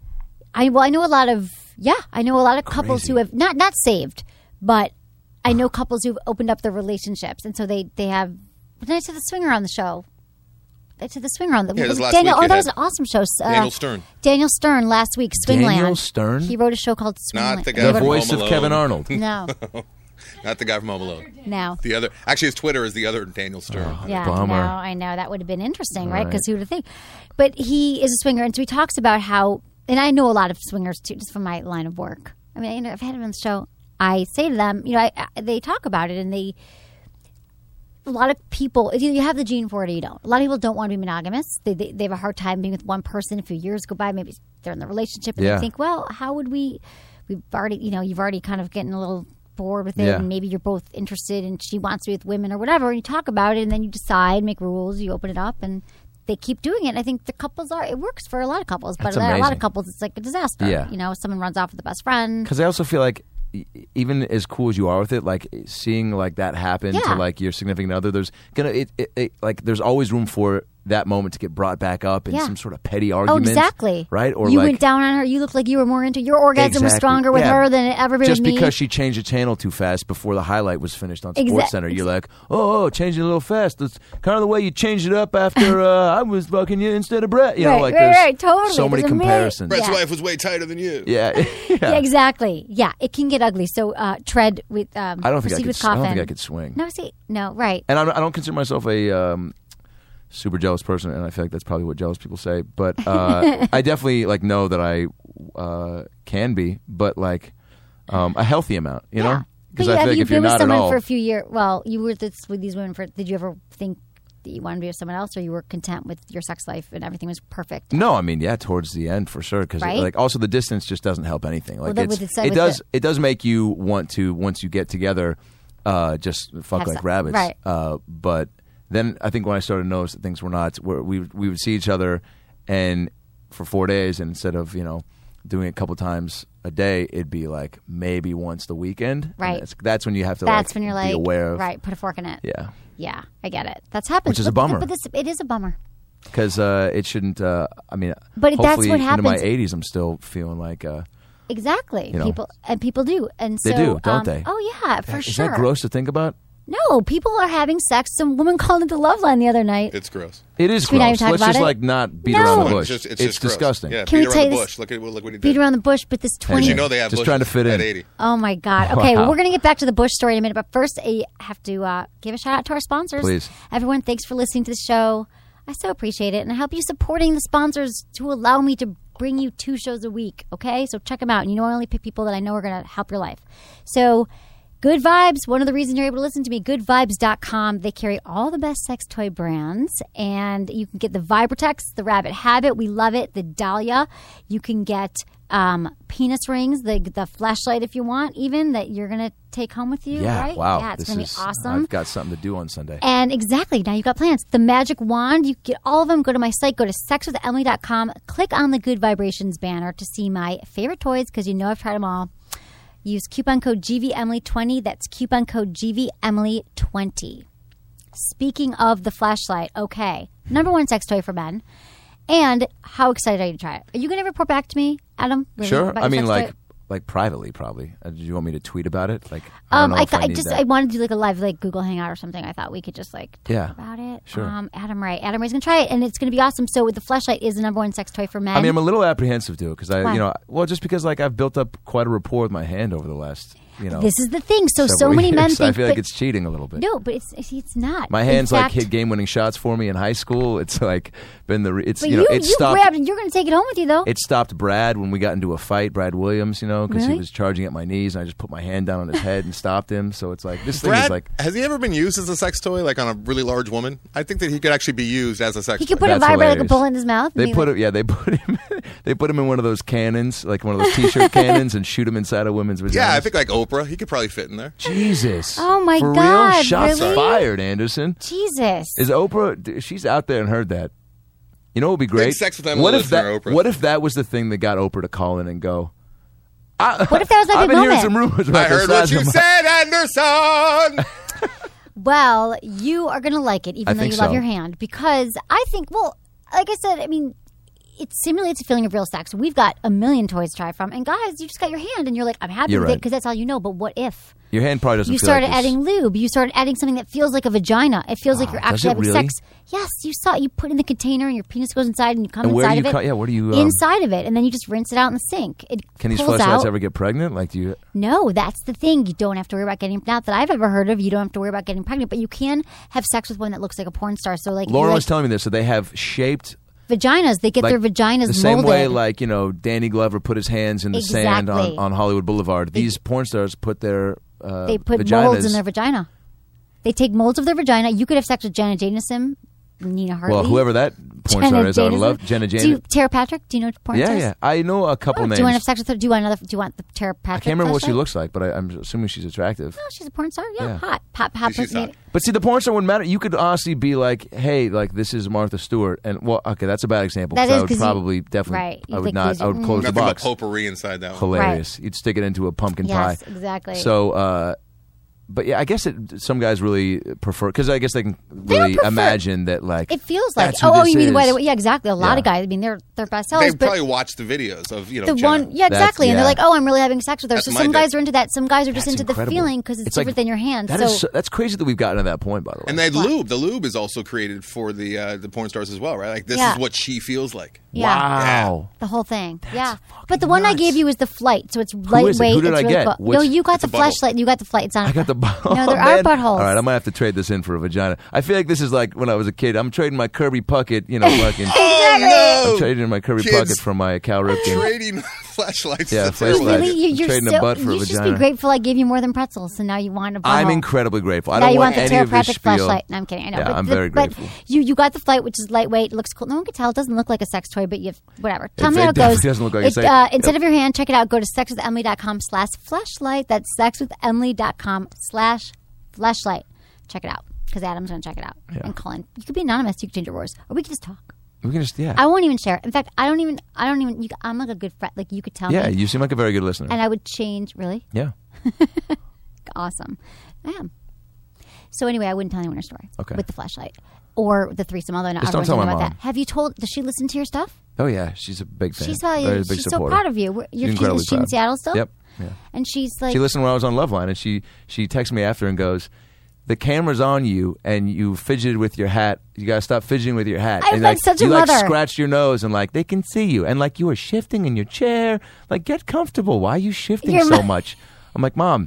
I well, I know a lot of yeah, I know a lot of couples who Crazy. have not not saved, but I know couples who've opened up their relationships, and so they they have. But then I said the swinger on the show. I said the swinger on the Yeah, it was last Daniel. week Oh, you that had was an awesome show. Uh, Daniel Stern. Daniel Stern last week. Swingland. Daniel Stern? He wrote a show called Swingland. Not the He guy The wrote- from voice Home of Alone. Kevin Arnold. No, Not the guy from Home Alone. no. The other, actually, his Twitter is the other Daniel Stern. Yeah, Bummer. no, I know that would have been interesting, right? Right. Because who would think? But he is a swinger, and so he talks about how, and I know a lot of swingers too, just from my line of work. I mean, you know, I've had him on the show. I say to them, you know, I, I, they talk about it, and they, a lot of people, either you have the gene for it or you don't. A lot of people don't want to be monogamous. They, they they have a hard time being with one person. A few years go by, maybe they're in the relationship, and Yeah. they think, well, how would we? We've already, you know, you've already kind of getting a little bored with it, Yeah. and maybe you're both interested, and she wants to be with women or whatever. And you talk about it, and then you decide, make rules, you open it up, and they keep doing it. And I think the couples are. It works for a lot of couples, but That's a lot amazing. of couples, it's like a disaster. Yeah. You know, someone runs off with the best friend. Because I also feel like e- even as cool as you are with it, like seeing like that happen Yeah. to like your significant other, there's gonna it, it, it like there's always room for that moment to get brought back up in Yeah. some sort of petty Oh, argument. exactly. Right? Or you like went down on her. You looked like you were more into your orgasm was Exactly. stronger with Yeah. her than it ever been just with me. because she changed the channel too fast before the highlight was finished on Exact- Sports Center. You're like, oh, oh, changed it a little fast. That's kind of the way you changed it up after uh, I was fucking you instead of Brett. You know, Right, like right, there's right, totally. so many There's a million- comparisons. Brett's Yeah. wife was way tighter than you. Yeah, yeah. Yeah, exactly. Yeah, it can get ugly. So uh, tread with. Um, I don't think I proceed could. with s- I don't caution. think I could swing. No, see, no, right. And I'm, I don't consider myself a um, super jealous person, and I feel like that's probably what jealous people say. But uh, I definitely like know that I uh, can be, but like um, a healthy amount, you know? But Because yeah, I feel have like you if you're been with not at someone all, for a few years? Well, you were this, with these women for. Did you ever think that you wanted to be with someone else, or you were content with your sex life and everything was perfect? No, I mean, yeah, towards the end for sure. Because Right? like also the distance just doesn't help anything. Like Well, then it's, with the- it with does the- it does make you want to once you get together, uh, just fuck Have like sex. rabbits. Right. Uh, but then I think when I started to notice that things were not, where we we would see each other and for four days, and instead of you know doing it a couple times a day, it'd be like maybe once the weekend. And Right. That's, that's when you have to. That's like, when you're be like, aware of. right, put a fork in it. Yeah. Yeah, I get it. That's happened. Which is a But- bummer. But this, it is a bummer. Because uh, it shouldn't. Uh, I mean, But that's hopefully what into my happens. eighties, I'm still feeling like. Uh, Exactly. You know. People and people do, and so They do, don't um, they? Oh yeah, for is sure. that gross to think about? No, people are having sex. Some woman called it the love line the other night. It's gross. It is Should we not even gross. talk Let's about just it? like not beat No. around the It's bush. just- it's It's, just gross. disgusting. Yeah, Can we beat tell around you the this- bush. Look at look what he did. Beat around the bush, but this twenty. Because you know they have Just bushes trying to fit at in. eighty. Oh my God. Okay, Wow. we're going to get back to the Bush story in a minute, but first I have to uh, give a shout out to our sponsors. Please. Everyone, thanks for listening to the show. I so appreciate it, and I help you supporting the sponsors to allow me to bring you two shows a week, okay? So check them out. And you know I only pick people that I know are going to help your life. So Good Vibes, one of the reasons you're able to listen to me, good vibes dot com. They carry all the best sex toy brands, and you can get the Vibratex, the Rabbit Habit, we love it, the Dahlia. You can get um, penis rings, the the flashlight if you want, even, that you're going to take home with you, Yeah, right? wow. Yeah, it's This going to is- be awesome. I've got something to do on Sunday. And exactly, now you've got plans. The Magic Wand, you get all of them. Go to my site, go to sex with emily dot com, click on the Good Vibrations banner to see my favorite toys, because you know I've tried them all. Use coupon code G V Emily twenty. That's coupon code G V Emily twenty. Speaking of the flashlight, okay. Number one sex toy for men. And how excited are you to try it? Are you going to report back to me, Adam? really, Sure. about I your mean, sex like, toy? like privately, probably. Uh, do you want me to tweet about it? Like, I Um, don't know I, if th- I, I need just that. I wanted to do like a live like Google Hangout or something. I thought we could just like talk Yeah, about it. sure. Um, Adam Ray, Adam Ray's gonna try it, and it's gonna be awesome. So the flashlight is the number one sex toy for men. I mean, I'm a little apprehensive to it because I, Why? you know, well, just because like I've built up quite a rapport with my hand over the last, you know, this is the thing. So so several many men years. think I feel but, like it's cheating a little bit. no, but it's it's, it's not. My In hands like fact- hit game-winning shots for me in high school. It's like been the re- it's But you you know you, it stopped. grabbed it. You're gonna take it home with you though. It stopped Brad when we got into a fight, Brad Williams, you know, because Really? he was charging at my knees, and I just put my hand down on his head and stopped him. So it's like this thing Brad, is like has he ever been used as a sex toy, like on a really large woman? I think that he could actually be used as a sex he toy. could put a That's vibrator like a hilarious. bullet in his mouth. and they he, put like, him, yeah, they put him, they put him in one of those cannons, like one of those T-shirt cannons, and shoot him inside a women's vaginas. Yeah, I think like Oprah. He could probably fit in there. Jesus. Oh, my For God, real? Shots really? fired, Anderson. Jesus. Is Oprah? d- She's out there and heard that. You know what would be great? Sex with Emily what if that? listener, Oprah. What if that was the thing that got Oprah to call in and go? I, What if that was my I've big been hearing moment? some rumors about I heard the what size you of my- said, Anderson. Well, you are going to like it, even I though think you love so. your hand, because I think, well, like I said, I mean, it simulates a feeling of real sex. We've got a million toys to try from, and guys, you just got your hand, and you're like, I'm happy You're with it right. because that's all you know. But what if Your hand probably doesn't. you feel started like this. adding lube? You started adding something that feels like a vagina. It feels like Wow, you're does actually it having really? sex. Yes, you saw it. You put it in the container, and your penis goes inside, and you come And where inside do of you it. cut- yeah, where do you, um, inside of it, and then you just rinse it out in the sink. It Can these pulls flashlights out. ever get pregnant? Like, do you? No, that's the thing. You don't have to worry about getting, not that I've ever heard of, you don't have to worry about getting pregnant, but you can have sex with one that looks like a porn star. So like, you Lauren like was telling me this. So they have shaped vaginas, they get like their vaginas the same molded. way, like you know, Danny Glover put his hands in the sand Exactly. on, on Hollywood Boulevard. These porn stars put their uh, they put vaginas. molds in their vagina. They take molds of their vagina. You could have sex with Janet Jameson, Nina Hartley. Well, whoever that porn Jenna star is, I would Jameson. love Jenna Do you, Jameson. Tara Patrick? Do you know porn Yeah, stars? yeah. I know a couple Oh, names. do you want to have sex with her? Do you want another? Do you want the Tara Patrick? I can't remember what she flashlight? looks like, but I, I'm assuming she's attractive. Oh, she's a porn star. Yeah, Yeah. hot, hot, hot. She's hot. maybe- But see, the porn star wouldn't matter. You could honestly be like, "Hey, like this is Martha Stewart," and well, okay, that's a bad example. That 'cause is I would 'cause you- probably definitely, right, you I would think not. these- I would close the Nothing but box. potpourri inside that one. Hilarious. You'd stick it into a pumpkin Yes, pie. exactly. So, uh, but yeah, I guess it, some guys really prefer because I guess they can really prefer- imagine that like It feels like that's who oh, oh, this you mean the way is. they, yeah, exactly. A lot Yeah. of guys. I mean, they're they're best They sellers, but probably watch the videos of you know the Jenna. one, yeah, That's- exactly. And they're yeah. like, oh, I'm really having sex with her. That's So my some dick. guys are into that. Some guys are just That's into incredible. the feeling because it's, like- different than your hand. That so is so, that's crazy that we've gotten to that point. By the way, And they lube. The lube is also created for the uh, the porn stars as well, right? Like this Yeah. is what she feels like. yeah. wow. The whole thing, yeah. fucking But the one I nuts. gave you is the flight, so it's is it? lightweight. Who did it's I really get? cool. Which- No, you got It's a the bubble. flashlight. You got the flight. It's on. I got the butthole. No, there Oh, are man. buttholes. All right, I might have to trade this in for a vagina. I feel like this is like when I was a kid. I'm trading my Kirby Puckett, you know, fucking no! I'm trading in my Kirby Kids. Puckett for my Cal Ripken. Trading flashlights. Yeah, That's flashlights. terrible. Really, you, you're Trading a still. butt for a you should just vagina. be grateful I gave you more than pretzels, so now you want a. I'm butthole. incredibly grateful. I now don't you want want the any of this telepathic spiel. flashlight. No, I'm kidding. I know. Yeah, but I'm the, very but grateful. You you got the flight, which is lightweight. It looks cool. No one can tell. It doesn't look like a sex toy, but you have whatever. Tell It- me it how it goes. definitely doesn't look like a it, sex- uh, Instead Yep. of your hand, check it out. Go to sex with emily dot com slash flashlight. That's sex with emily dot com slash flashlight. Check it out because Adam's going to check it out Yeah. and call in. You could be anonymous. You could change your words, or we could just talk. We can just yeah. I won't even share. In fact, I don't even. I don't even. You, I'm like a good friend. Like you could tell yeah, me, you seem like a very good listener. and I would change. Really, yeah. awesome. I am. So anyway, I wouldn't tell anyone her story. Okay. With the flashlight or the threesome. Although not Just don't everyone's tell talking my about mom. that. Have you told? Does she listen to your stuff? Oh yeah, she's a big fan. She's probably. Very big She's so supporter. proud of you. You're, She's she's, incredibly is she in proud. Seattle still? Yep. Yeah. And she's like. She listened when I was on Loveline, and she she texted me after and goes, "The camera's on you, and you fidgeted with your hat. You gotta stop fidgeting with your hat." I'm and like like such a you mother. like scratched your nose, and like they can see you, and like you were shifting in your chair. Like get comfortable. Why are you shifting You're so my- much? I'm like, Mom.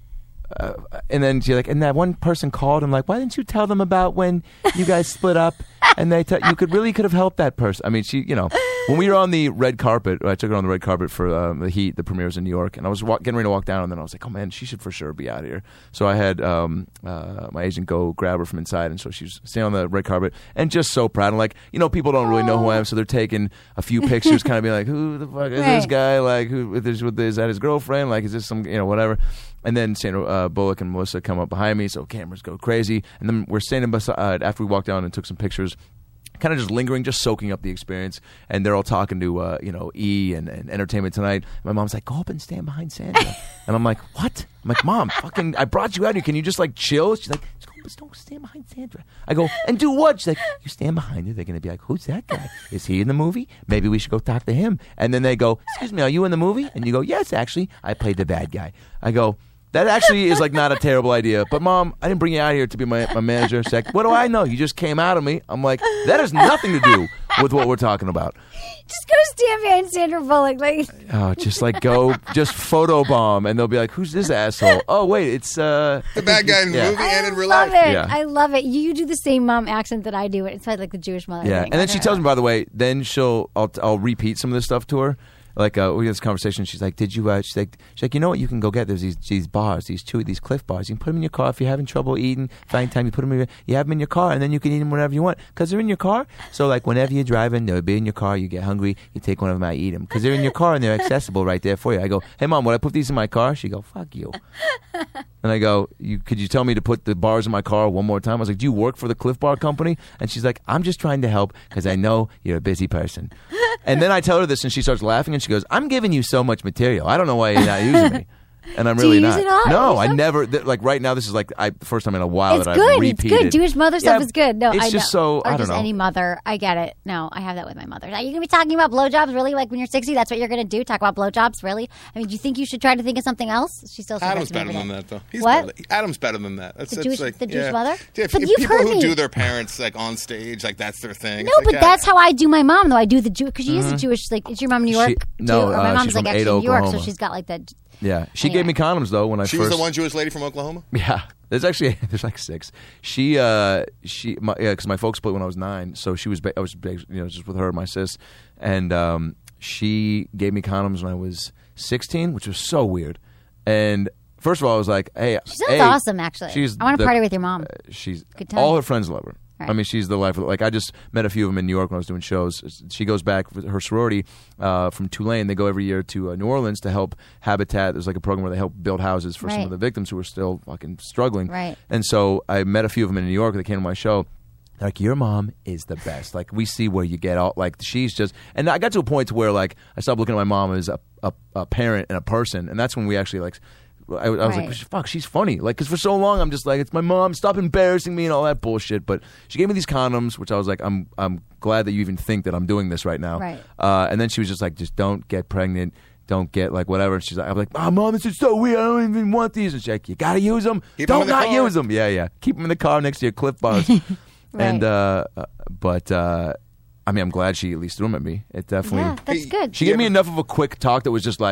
Uh, and then she's like, and that one person called. I'm like, why didn't you tell them about when you guys split up? And they, t- you could really could have helped that person. I mean, she, you know, when we were on the red carpet, I took her on the red carpet for um, the Heat, the premieres in New York, and I was walk- getting ready to walk down, and then I was like, oh man, she should for sure be out here. So I had um, uh, my agent go grab her from inside, and so she was standing on the red carpet, and just so proud. And like, you know, people don't really know who I am, so they're taking a few pictures, kind of being like, who the fuck is this Right. guy? Like, who with this, with this, is that his girlfriend? Like, is this some, you know, whatever. And then Sandra uh, Bullock and Melissa come up behind me, so cameras go crazy. And then we're standing beside, after we walked down and took some pictures, kind of just lingering, just soaking up the experience. And they're all talking to, uh, you know, E! and, and Entertainment Tonight. My mom's like, go up and stand behind Sandra. And I'm like, what? I'm like, Mom, fucking, I brought you out here. Can you just, like, chill? She's like, just go, just don't stand behind Sandra. I go, and do what? She's like, you stand behind her. They're going to be like, who's that guy? Is he in the movie? Maybe we should go talk to him. And then they go, excuse me, are you in the movie? And you go, yes, actually, I played the bad guy. I go, that actually is like not a terrible idea. But Mom, I didn't bring you out here to be my, my manager. She's like, what do I know? You just came out of me. I'm like, that has nothing to do with what we're talking about. Just go stand behind Sandra Bullock. Like, Oh, just like go, just photobomb, and they'll be like, who's this asshole? Oh, wait, it's uh, The bad guy in the Yeah. movie and in I real love life. it. Yeah. I love it. You do the same mom accent that I do. It's like the Jewish mother. yeah. thing. And then she tells me, by the way, then she'll, I'll, I'll repeat some of this stuff to her. Like uh, we had this conversation. She's like, "Did you?" Uh, she's like, "She's like, you know what? You can go get. There's these these bars, these two, these Cliff bars. You can put them in your car if you're having trouble eating. Find time, you put them in. Your, you have them in your car, and then you can eat them whenever you want because they're in your car. So like whenever you're driving, they'll be in your car. You get hungry, you take one of them out, eat them because they're in your car and they're accessible right there for you. I go, "Hey Mom, would I put these in my car?" She go, "Fuck you." And I go, "You could you tell me to put the bars in my car one more time?" I was like, "Do you work for the Cliff Bar Company?" And she's like, "I'm just trying to help because I know you're a busy person." And then I tell her this, and she starts laughing, and she goes, "I'm giving you so much material. I don't know why you're not using me." And I'm Do really you use not. it all? No, I Yourself? never. Th- like right now, this is like I, the first time in a while It's that good. I've It's repeated. good. Jewish mother stuff Yeah, is good. No, it's I just know. so or I don't just know. any mother. I get it. No, I have that with my mother. Are you gonna be talking about blowjobs? Really? Like when you're sixty, that's what you're gonna do? Talk about blowjobs? Really? I mean, do you think you should try to think of something else? She still says Adam's that to me better every than day. that, though. He's What? Better. Adam's better than that. That's, The that's Jewish- like, the Jewish yeah. mother? Yeah, if- But if you've people heard who me- do their parents like on stage, like that's their thing. No, It's like, but yeah. that's how I do my mom, though. I do the Jew because she is a Jewish. Like, is your mom in New York? She- too? no, Or my uh, mom's she's like from actually Ada, in New York, so Oklahoma. she's got like the. Yeah, she Anyway. gave me condoms though when I She first. was the one Jewish lady from Oklahoma. Yeah, there's actually there's like six. She uh she my, yeah because my folks split when I was nine, so she was ba- I was ba- you know just with her and my sis, and um she gave me condoms when I was sixteen, which was so weird. And first of all, I was like, hey, She sounds hey, awesome, actually. She's I want to the- party with your mom. uh, she's Good time. all her friends love her. Right. I mean, she's the life of like. I just met a few of them in New York when I was doing shows. She goes back with her sorority uh, from Tulane. They go every year to uh, New Orleans to help Habitat. There's like a program where they help build houses for some Right. of the victims who are still fucking struggling. Right. And so I met a few of them in New York. They came to my show. They're like, your mom is the best. Like, we see where you get all, like, she's just, and I got to a point to where, like, I stopped looking at my mom as a, a, a parent and a person. And that's when we actually, like, I, I was Right. like, fuck, she's funny. Like, because for so long, I'm just like, it's my mom, stop embarrassing me and all that bullshit. But she gave me these condoms, which I was like, I'm I'm glad that you even think that I'm doing this right now. Right. Uh, and then she was just like, just don't get pregnant. Don't get, like, whatever. And she's like, I'm like, oh, Mom, this is so weird. I don't even want these. And she's like, you got to use them. Keep 'em in don't the not car. use them. Yeah, yeah. Keep them in the car next to your Cliff Bars. Right. And, uh, uh, but, uh, I mean, I'm glad she at least threw them at me. It definitely. Yeah, that's good. She gave me enough of a quick talk that was just like,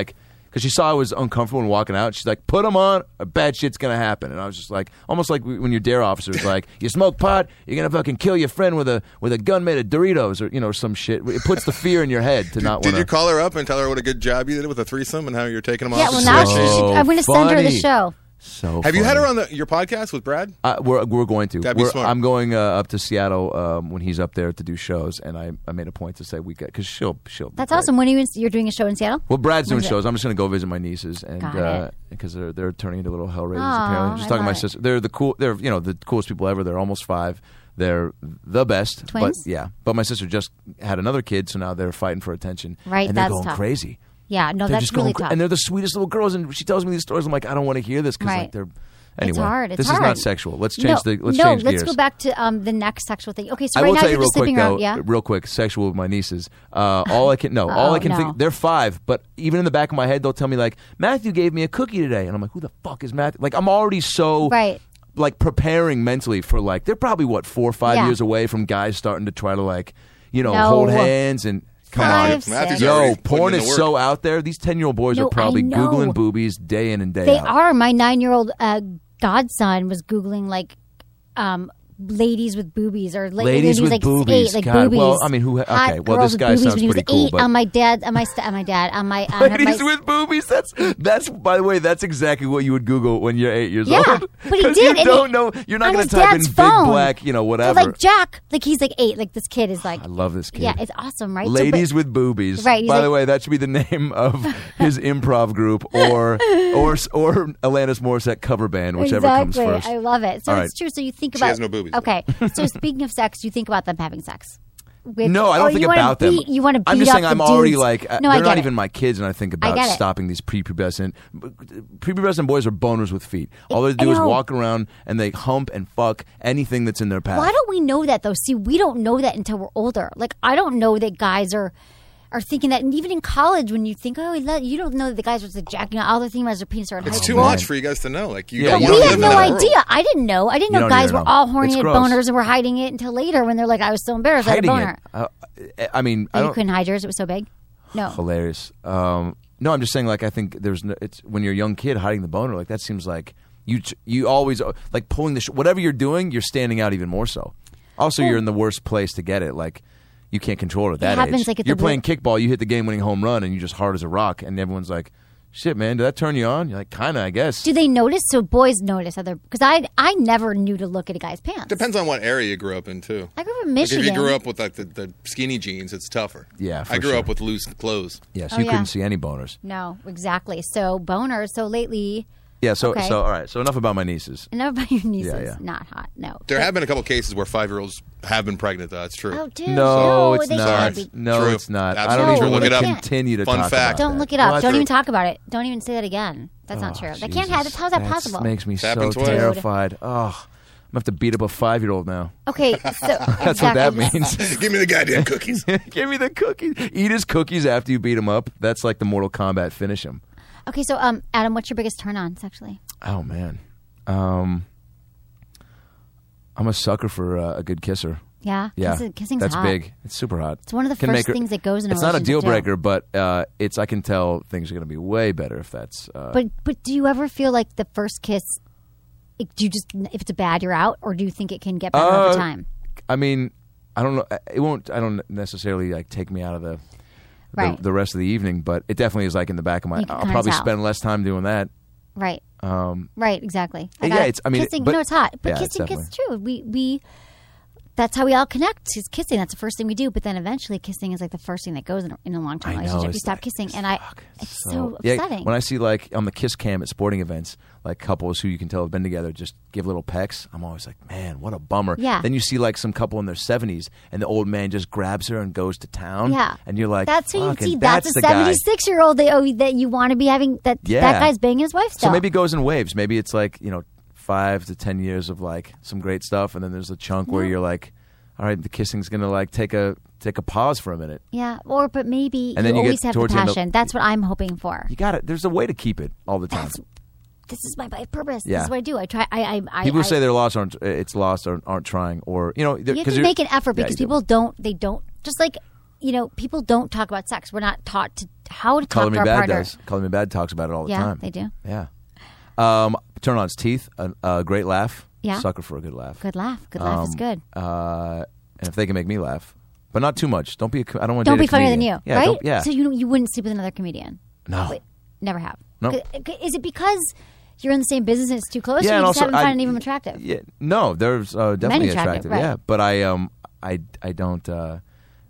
because she saw I was uncomfortable and walking out. She's like, "Put them on, or bad shit's gonna happen." And I was just like, almost like when your dare officer is like, "You smoke pot, you're gonna fucking kill your friend with a with a gun made of Doritos or you know some shit." It puts the fear in your head to not. Did wanna... you call her up and tell her what a good job you did with a threesome and how you're taking them Yeah, off? well the now switch? she should, I'm going to send her the funny. show. So have you had funny. her on the, your podcast with Brad? Uh, we're we're going to. That'd be We're- smart. I'm going uh, up to Seattle um, when he's up there to do shows, and I, I made a point to say we got because she'll she'll. be That's great. awesome. When are you in, you're doing a show in Seattle? Well, Brad's doing When's it? shows. I'm just going to go visit my nieces, and Got uh, it. because they're they're turning into little Hellraisers. Aw, apparently, just I talking to my love it. sister. They're the cool. They're you know the coolest people ever. They're almost five. They're the best. Twins? But, yeah, but my sister just had another kid, so now they're fighting for attention. Right, and they're that's going tough. crazy. Yeah, no, They're that's just really going cra- tough. and they're the sweetest little girls. And she tells me these stories. I'm like, I don't want to hear this because Right. like they're. Anyway, hard. It's this hard. is not sexual. Let's change no, the. Let's no, change let's gears. go back to um, the next sexual thing. Okay, so I right will now tell you're you real just quick sleeping though, around. Yeah. real quick, sexual with my nieces. Uh, all I can no, all Oh, I can no. think. They're five, but even in the back of my head, they'll tell me like Matthew gave me a cookie today, and I'm like, who the fuck is Matthew? Like I'm already so Right. like preparing mentally for like they're probably what four or five Yeah. years away from guys starting to try to like you know No. hold hands and. Come Five, on, six. Matthew's yo, already putting porn in the is work. so out there. These ten-year-old boys No, are probably I know. googling boobies day in and day They out. are. My nine-year-old uh, godson was Googling, like, um, ladies with boobies or la- Ladies he with was, like, boobies. Eight, like God, boobies. well, I mean, who- Hot okay, well, girls this with guy boobies sounds when he was pretty cool, eight but- on my dad, on my st- on my dad, on my on Ladies my, with boobies. That's that's. By the way, that's exactly what you would Google when you're eight years Yeah, old. but he 'Cause did, You and don't he- know. You're not on going his to type in dad's big phone. black. You know, So, whatever. like Jack, like he's like eight. Like this kid is like. I love this kid. Yeah, it's awesome, right? So, Ladies but- with boobies. Right, he's By the like- way, that should be the name of his improv group or or or Alanis Morissette cover band, whichever exactly. comes first. I love it. So All it's right. true. So you think She about has no boobies. Okay. So speaking of sex, you think about them having sex. With, No, I oh, don't think you wanna about them. beat- You want to beat I'm just up saying the I'm already dudes. like uh, no, I they're get not it. even my kids, and I think about get it. stopping these prepubescent. Prepubescent boys are boners with feet. All they do I is know. walk around and they hump and fuck anything that's in their path. Why don't we know that though? See, we don't know that until we're older. Like I don't know that guys are are thinking that, and even in college, when you think, oh, you don't know that the guys are just jacking out. All they're thinking about is their penis or in It's high too school. much for you guys to know. Like you, Yeah, don't you we don't live had in no that world. idea. I didn't know. I didn't You know don't guys even were know. all horny It's at gross. boners and were hiding it until later when they're like, I was so embarrassed. hiding I had a boner. it? Uh, I mean, I Oh, you don't. couldn't hide yours. It was so big. No. Hilarious. Um, no, I'm just saying. Like, I think there's. No, it's when you're a young kid hiding the boner. Like that seems like you. You always like pulling the. Sh- whatever you're doing, you're standing out even more so. Also, Well- you're in the worst place to get it. Like. You can't control it at that happens, age. like, at the you're blue- playing kickball, you hit the game-winning home run, and you're just hard as a rock, and everyone's like, "Shit, man, did that turn you on?" You're like, "Kinda, I guess." Do they notice? So boys notice other because I I never knew to look at a guy's pants. Depends on what area you grew up in too. I grew up in Like Michigan. if you grew up with like the, the skinny jeans, it's tougher. Yeah, for I grew sure. up with loose clothes. Yes, Oh, you yeah. couldn't see any boners. No, exactly. So boners. So lately, Yeah, so Okay. so all right. So enough about my nieces. enough about your nieces. Yeah, yeah. Not hot. No. There But- have been a couple cases where five-year-olds have been pregnant. Though that's true. Oh, dude. No, it's they not. can't be. No, True. it's not. I Absolutely don't true. even want Look to it up. continue to Fun talk fact. about Don't that. look it up. Well, Don't true. even talk about it. Don't even say that again. That's not Oh, true. They Jesus. can't have it. How's that That's- possible? Makes me so happened twice. terrified. Oh, I'm gonna have to beat up a five-year-old now. Okay, so That's what that means. Give me the goddamn cookies. Give me the cookies. Eat his cookies after you beat him up. That's like the Mortal Kombat finish him. Okay, so um, Adam, what's your biggest turn on sexually? Oh man, um, I'm a sucker for uh, a good kisser. Yeah, Yeah, Kissing, kissing's that's hot. big. It's super hot. It's one of the Can first make her- things that goes in a It's not a deal relationship, too. breaker, but uh, it's. I can tell things are going to be way better if that's. Uh, But but do you ever feel like the first kiss? it- Do you just if it's bad, you're out, or do you think it can get better Uh, over time? I mean, I don't know. It won't. I don't necessarily like take me out of the. The, Right. the rest of the evening, but it definitely is like in the back of my. You can I'll kinda probably tell. spend less time doing that. Right. Um, Right, exactly. Yeah, got it. it's- I mean, kissing. but- no, it's hot, but yeah, it's kissing, it's true. We we. That's how we all connect. Is kissing. That's the first thing we do. But then eventually, kissing is like the first thing that goes in a, in a long term I know, relationship. You it's stop like- kissing, and I. It's so, yeah, upsetting. when I see like on the kiss cam at sporting events, like couples who you can tell have been together just give little pecks, I'm always like, man, what a bummer. Yeah. Then you see like some couple in their seventies, and the old man just grabs her and goes to town. Yeah, and you're like, that's who you fucking- see. That's, that's a the guy. seventy-six year old that oh, that you want to be having. That Yeah. that guy's banging his wife still. So maybe it goes in waves. Maybe it's like you know five to ten years of like some great stuff, and then there's a chunk where Yeah. you're like, all right, the kissing's gonna like take a take a pause for a minute. Yeah, or but maybe And then you you get always have the towards the end of- passion. That's what I'm hoping for. You got it. There's a way to keep it all the time. That's this is my life purpose. Yeah. This is what I do. I try. I. I. I People I, say they're lost aren't it's lost or aren't trying, or you know, you have because to make an effort yeah, because you do. people don't. They don't just like you know, people don't talk about sex. We're not taught to how to talk Color to Me our Bad partner. does. Color Me Bad talks about it all the Yeah, time. they do. Yeah. Um, turn ons teeth. A, a great laugh. Yeah. Sucker for a good laugh. Good laugh. Good laugh is Um, good. Uh, and if they can make me laugh, but not too much. Don't be. A, co- I don't want. Don't to be funnier than you, Yeah. right? Don't, yeah. So you you wouldn't sleep with another comedian? No. Wait, never have. No. C- c- Is it because you're in the same business and it's too close? Yeah, or you and just also haven't I- found any of them attractive? Yeah. No, there's uh, definitely attractive, attractive. right. Yeah, but I um I I don't. Uh,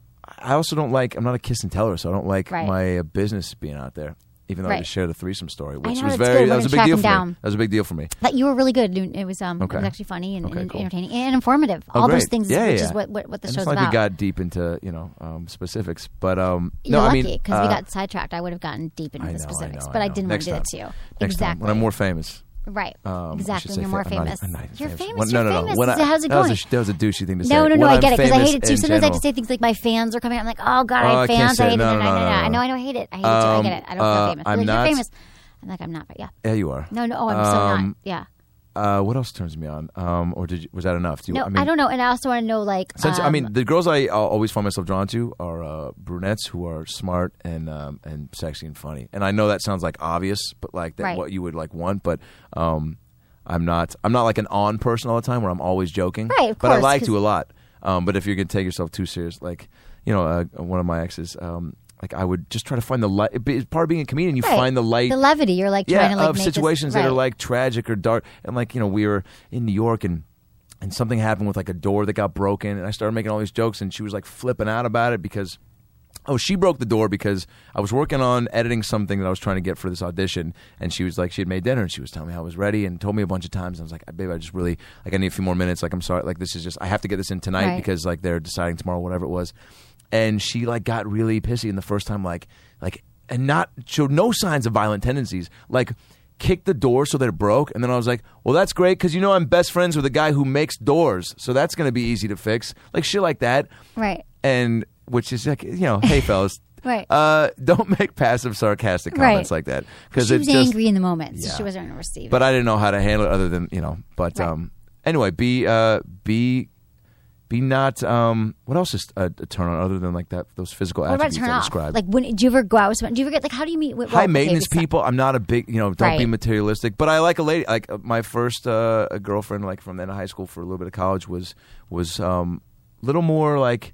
I also don't like. I'm not a kiss and teller, so I don't like Right. my uh, business being out there. Even though I Right. just shared the threesome story, which know, was that's very good. that We're was a gonna big deal track for him me. down. That was a big deal for me. That you were really good. It was um, Okay. it was actually funny and, Okay, and cool. entertaining and informative. Oh, All great. those things, yeah, which yeah. is what what, what the and show's it's like about. we got deep into you know um, specifics, but um, You're no, lucky I mean because we uh, got sidetracked. I would have gotten deep into I the know, I specifics, know, but I I, know. didn't Next want to do time. that to you. Next exactly. time when I'm more famous. Right. Um, I should exactly. say When you're more fa- I'm not- famous. I'm not even You're famous. famous. When- You're no, no, no. famous. When I- How's it that going? Was a, that was a douchey thing to say. No, no, no. When I I'm get it because I famous hate it too. in As soon as I have general- to say things like my fans are coming out, I'm like, oh god, Oh, I I have can't fans. say I it. hate it. No, No, no, no, no, no, no, I no. know, I know, I hate it. I hate it too. I get it. I don't Um, feel famous. I'm You're not- like, you're famous. I'm like, I'm not, but yeah. Yeah, you are. No, no. Oh, I'm so not. Um, Yeah. Uh, what else turns me on? Um, or did you, was that enough? Do you, No, I, mean, I don't know. And I also want to know, like, Since, I um, mean, the girls I uh, always find myself drawn to are uh, brunettes who are smart and um, and sexy and funny. And I know that sounds like obvious, but like that Right. what you would like want. But um, I'm not. I'm not like an on person all the time where I'm always joking. Right, of But I course, like 'cause- to a lot. Um, but if you're gonna take yourself too serious, like you know, uh, one of my exes. Um, like I would just try to find the light. Part of being a comedian, you right. find the light. the levity. You're like yeah, trying to like of make this- situations that right. are like tragic or dark. And like you know, we were in New York and and something happened with like a door that got broken, and I started making all these jokes, and she was like flipping out about it because. Oh, she broke the door because I was working on editing something that I was trying to get for this audition, and she was like, she had made dinner, and she was telling me I was ready, and told me a bunch of times. And I was like, babe, I just really like I need a few more minutes. Like I'm sorry, like this is just I have to get this in tonight Right. because like they're deciding tomorrow, whatever it was. And she like got really pissy, and the first time like like and not showed no signs of violent tendencies, like. Kicked the door so that it broke, and then I was like, well, that's great because you know I'm best friends with a guy who makes doors, so that's going to be easy to fix. Like shit like that. Right. And which is like, you know, hey, fellas. Right. Uh, don't make passive, sarcastic comments Right. like that. Because She it was just, angry in the moment, so Yeah. she wasn't going to receive But it. I didn't know how to handle it other than, you know, but Right. um, anyway, be, uh, be, be not, um, what else is a, a turn on other than like that, those physical What about attributes turn I off? described? Like, when do you ever go out with someone? Do you ever get like? How do you meet? Well, High okay, maintenance besides- people. I'm not a big, you know, don't be Right. materialistic. But I like a lady. Like uh, my first uh, a girlfriend, like from the end of high school for a little bit of college, was was um, a little more like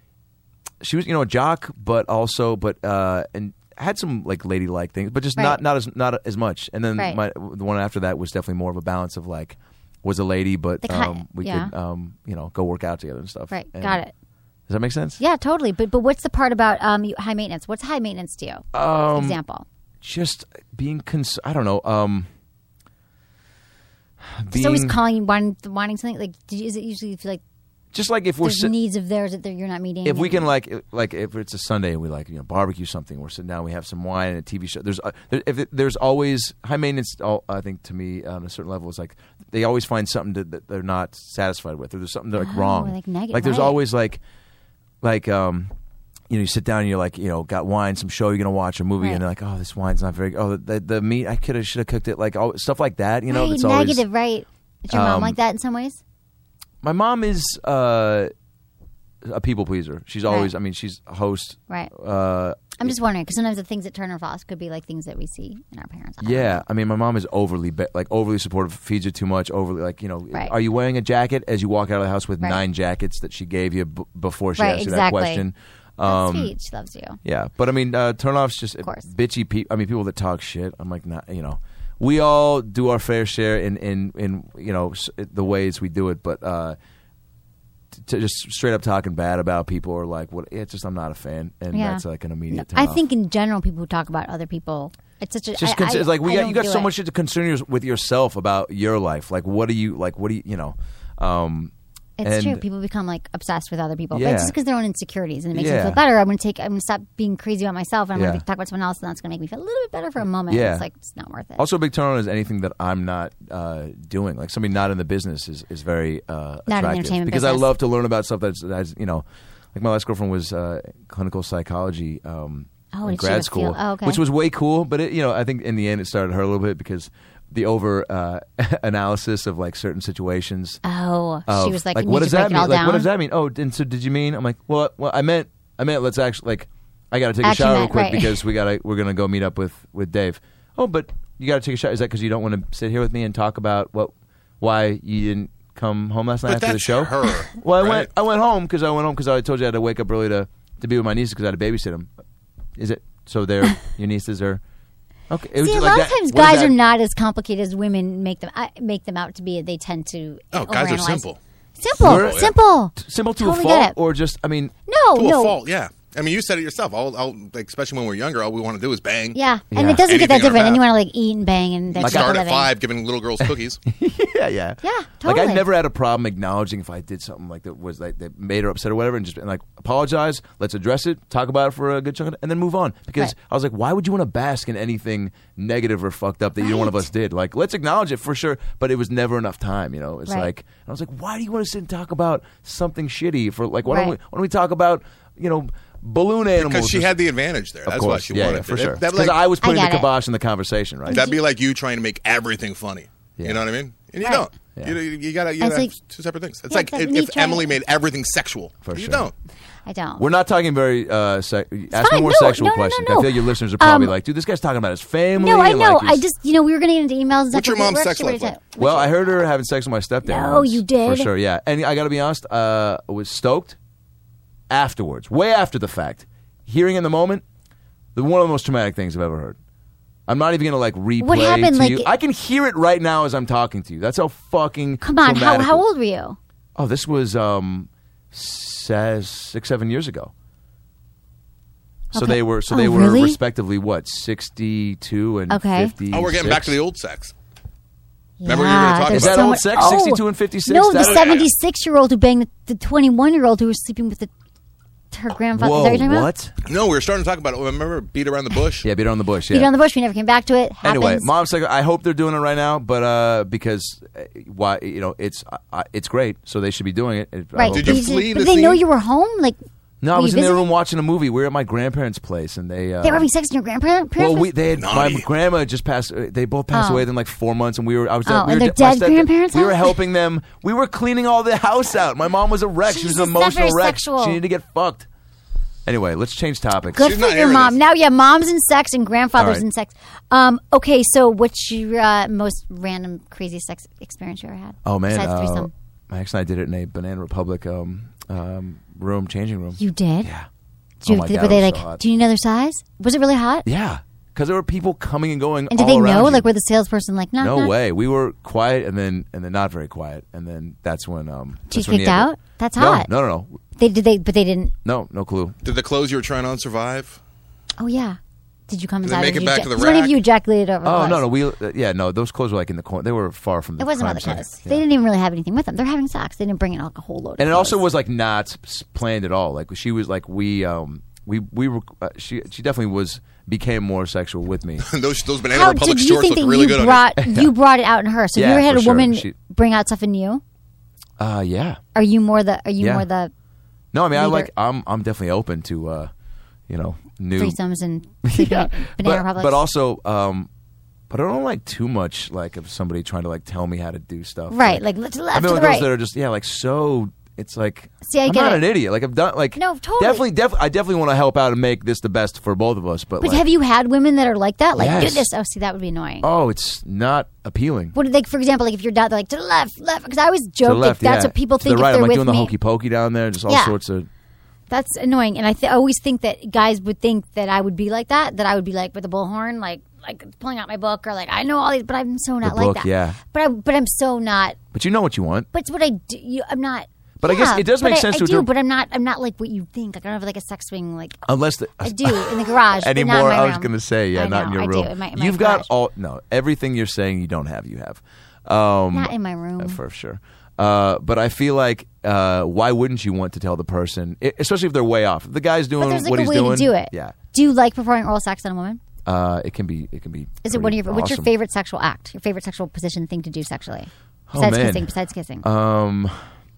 she was, you know, a jock, but also, but uh, and had some like ladylike things, but just Right. not not as not as much. And then Right. my the one after that was definitely more of a balance of like was a lady, but The kind- um, we yeah. could um, you know go work out together and stuff. Right. And- Got it. Does that make sense? Yeah, totally. But but what's the part about um you, high maintenance? What's high maintenance to you? Um, Example. Just being cons. I don't know. Um, Just always being- calling, wanting, wanting something. Like, do you, is it usually you feel like just like if we're there's sit- needs of theirs that they're- you're not meeting? if we and- can like like if it's a Sunday and we like you know barbecue something, we're sitting down, we have some wine and a T V show. There's uh, there, if it, there's always high maintenance. all- I think to me on a certain level is like they always find something to, that they're not satisfied with, or there's something like Oh, wrong. like neg- like there's right. always like like um. You know, you sit down and you're like, you know, got wine, some show you're gonna watch, a movie, Right. and they're like, oh, this wine's not very. good. Oh, the the meat I could have should have cooked it, like all, stuff like that. You know, right, that's negative, always. right? Is your mom Um, like that in some ways? My mom is uh, a people pleaser. She's always. Right. I mean, she's a host. Right. Uh, I'm just wondering because sometimes the things that turn her off could be like things that we see in our parents. I don't Yeah, know. I mean, my mom is overly be- like overly supportive, feeds you too much, overly like you know. Right. Are you wearing a jacket as you walk out of the house with Right. nine jackets that she gave you b- before she Right, asked you exactly. that question? That's Um, sweet. She loves you. Yeah, but I mean, uh, turnoffs just course. bitchy people. I mean, people that talk shit. I'm like, not you know. We all do our fair share in in in you know s- the ways we do it, but. uh to just straight up talking bad about people or like what it's just I'm not a fan and Yeah. that's like an immediate turn I off. think in general, people who talk about other people, it's such a just I- cons- I- it's like we I got don't you got do so it. much shit to concern yours with yourself about your life. Like what do you like? What do you you know? Um, It's and- true. People become like obsessed with other people, but Yeah. it's just because their own insecurities, and it makes Yeah. them feel better. I'm going to take. I'm going to stop being crazy about myself, and I'm Yeah. going to talk about someone else, and that's going to make me feel a little bit better for a moment. Yeah. It's like it's not worth it. Also, a big turn on is anything that I'm not uh, doing. Like somebody not in the business is is very uh, Not in the attractive entertainment because I business. love to learn about stuff that's, that's you know, like my last girlfriend was uh, clinical psychology. Um, Oh, in did she grad have school, feel- oh, okay. which was way cool. But it, you know, I think in the end it started to hurt a little bit because the over uh, analysis of like certain situations. oh, of, she was like, like you what need does to break that it all mean? Like, what down. does that mean? Oh, and so did you mean? I'm like, well, well, I meant I meant let's actually like. I got to take Action a shower real meant, quick right. because we got to. We're gonna go meet up with with Dave. Oh, but you got to take a shower. Is that because you don't want to sit here with me and talk about what why you didn't come home last night But after that's the show? her. Well, I right? went. I went home because I went home because I told you I had to wake up early to, to be with my nieces because I had to babysit them. Is it so? They're your nieces are okay. It was See, a just lot like of that. times What is guys that? are not as complicated as women make them I, make them out to be. They tend to Oh, guys are overanalyze. simple. Simple, We're- simple, simple to Totally a get fault, it. or just I mean, No, To no. a fault, yeah. I mean, you said it yourself. I'll, I'll, like, especially when we're younger, all we want to do is bang. Yeah. Yeah. and it doesn't get that Anything on different. that. And you want to like eat and bang and then Like make a start at living. five, giving little girls cookies. yeah, yeah, Yeah, Like totally. I never had a problem acknowledging if I did something like that was like that made her upset or whatever, and just been like apologize, let's address it, talk about it for a good chunk, of it, and then move on. Because Right. I was like, why would you want to bask in anything negative or fucked up that either one of Right. us did? Like, let's acknowledge it for sure, but it was never enough time. You know, it's Right. like I was like, why do you want to sit and talk about something shitty for like? Why don't we? Right. Why don't we talk about you know? Balloon animals. Because she or had the advantage there. Of That's course, why she yeah, wanted yeah, for it. sure. That, Because like, I was putting I the get it. kibosh in the conversation, right? that'd be like you trying to make everything funny. Yeah. You know what I mean? And you Right. don't. Yeah. You, you gotta, you It's gotta like- have two separate things. It's Yeah, like it's like if, me if trying Emily to- made everything sexual. For you sure. don't. I don't. We're not talking very. Uh, sec- ask me fine. more No, sexual no, no, no, questions. no. I feel your listeners are probably Um, like, dude, this guy's talking about his family. No, I and, know. like, I his- just, you know, we were getting into emails and stuff. What's your but mom's we're sex actually life ready like? to- Well, I heard her having sex with my stepdad. No, once, you did? for sure. Yeah, and I got to be honest, uh, I was stoked afterwards, way after the fact. Hearing in the moment, the one of the most traumatic things I've ever heard. I'm not even gonna like replay What happened, to like- you. I can hear it right now as I'm talking to you. That's how fucking Come on. How, traumatic how it- old were you? Oh, this was um, says six, seven years ago. So Okay. they were. So Oh, they were really? respectively what, sixty-two and Okay. fifty. Oh, we're getting back to the old sex. Remember yeah, you were gonna talk there's Is that so old much- sex? oh. sixty-two and fifty-six? No, the That- seventy-six-year-old who banged the twenty-one-year-old who was sleeping with the, her grandfather. Whoa, Is that what you're talking what? No, we were starting to talk about it. Remember beat around the bush? Yeah, beat around the bush. about? Yeah. Beat on the bush. We never came back to it. Happens. Anyway, mom's like, I hope they're doing it right now, but uh, because uh, why? You know, it's uh, it's great, so they should be doing it. I Right. hope Did they're- you But flee But the they know scene? you were home? Like, No, I were was you in their visiting? room watching a movie. We were at my grandparents' place, and they uh, They were having sex in your grandparents' Well, we they had my Naughty. grandma just passed. uh, They both passed Oh. away within like four months, and we were. I was. Oh, we and were their de- my dead step- grandparents' We were house? helping them. We were cleaning all the house out. My mom was a wreck. she was Jesus, an that's emotional very wreck. sexual. She needed to get fucked. Anyway, let's change topics. Good She's for not your hearing mom. this. Now, yeah, mom's in sex and grandfather's All right. in sex. Um, okay, so what's your uh, most random, crazy sex experience you ever had? Oh man, Besides uh, threesome. my ex and I did it in a Banana Republic um, um, room, changing room. You did? Yeah. Do you, Oh my did- God, were they it was like, so hot. do you know their size? Was it really hot? Yeah, because there were people coming and going. And did all they around know? you. Like, were the salesperson like, no, No no. way. We were quiet, and then and then not very quiet, and then that's when um. Did you that's when kicked the end- out? That's No, hot. No, no, no, They did they, but they didn't. no, no clue. Did the clothes you were trying on survive? Oh yeah. Did you come Did they inside? make or it you back eja- to the Which one of rack? you ejaculated over? the Oh clothes? no, no, we uh, yeah, no, those clothes were like in the corner. They were far from the. It wasn't crime about the scene. clothes. Yeah. They didn't even really have anything with them. They're having sex. They didn't bring in like a whole load. And of it also clothes. was like not s- planned at all. Like she was like we um we we were uh, she she definitely was became more sexual with me. those those Banana How Republic did you shorts think look that really you good on brought you brought it out in her? So Yeah, you ever had for a sure. woman She- bring out stuff in you? Uh yeah. Are you more the? Are you Yeah. more the No, I mean I Leader. like I'm I'm definitely open to uh you know new threesomes and sleeping yeah. at Banana but, Republics? but also um but I don't like too much like of somebody trying to like tell me how to do stuff. right, like left to the left, I mean to like the those right. that are just yeah like so it's like See, I I'm get not it. an idiot. Like I've done like No, totally. definitely definitely I definitely want to help out and make this the best for both of us. But, But like, have you had women that are like that? Like, do Yes. this. Oh, see, that would be annoying. oh, it's not appealing. What, like, for example, like if you're down, they're like to the left, left. Because I always To joke the left, that that's yeah. what people To think the right, if they're I'm like with doing the me. hokey pokey down there, just all Yeah. sorts of. That's annoying, and I th- always think that guys would think that I would be like that. That I would be like with a bullhorn, like like pulling out my book, or like I know all these, but I'm so not like book, that. yeah. But I, but I'm so not. But you know what you want. But it's what I do. You, I'm not. But I guess yeah, it does but make I- sense I to a do, certain- but I'm not. I'm not like what you think. Like I don't have like a sex swing. Like Unless the, I do in the garage. but not in anymore. my I was room. going to say, yeah, I not in know, your I room. do, in my- in my You've got garage. all no everything you're saying. You don't have. You have. Um, Not in my room. uh, for sure. Uh, but I feel like uh, why wouldn't you want to tell the person, i- especially if they're way off? If the guy's doing But there's like what a he's way doing. to do it. Yeah. Do you like performing oral sex on a woman? Uh, it can be. It can be. Is it one of your? pretty What's your awesome. favorite sexual act? Your favorite sexual position thing to do sexually? Oh, Besides man. kissing. Besides kissing. Um,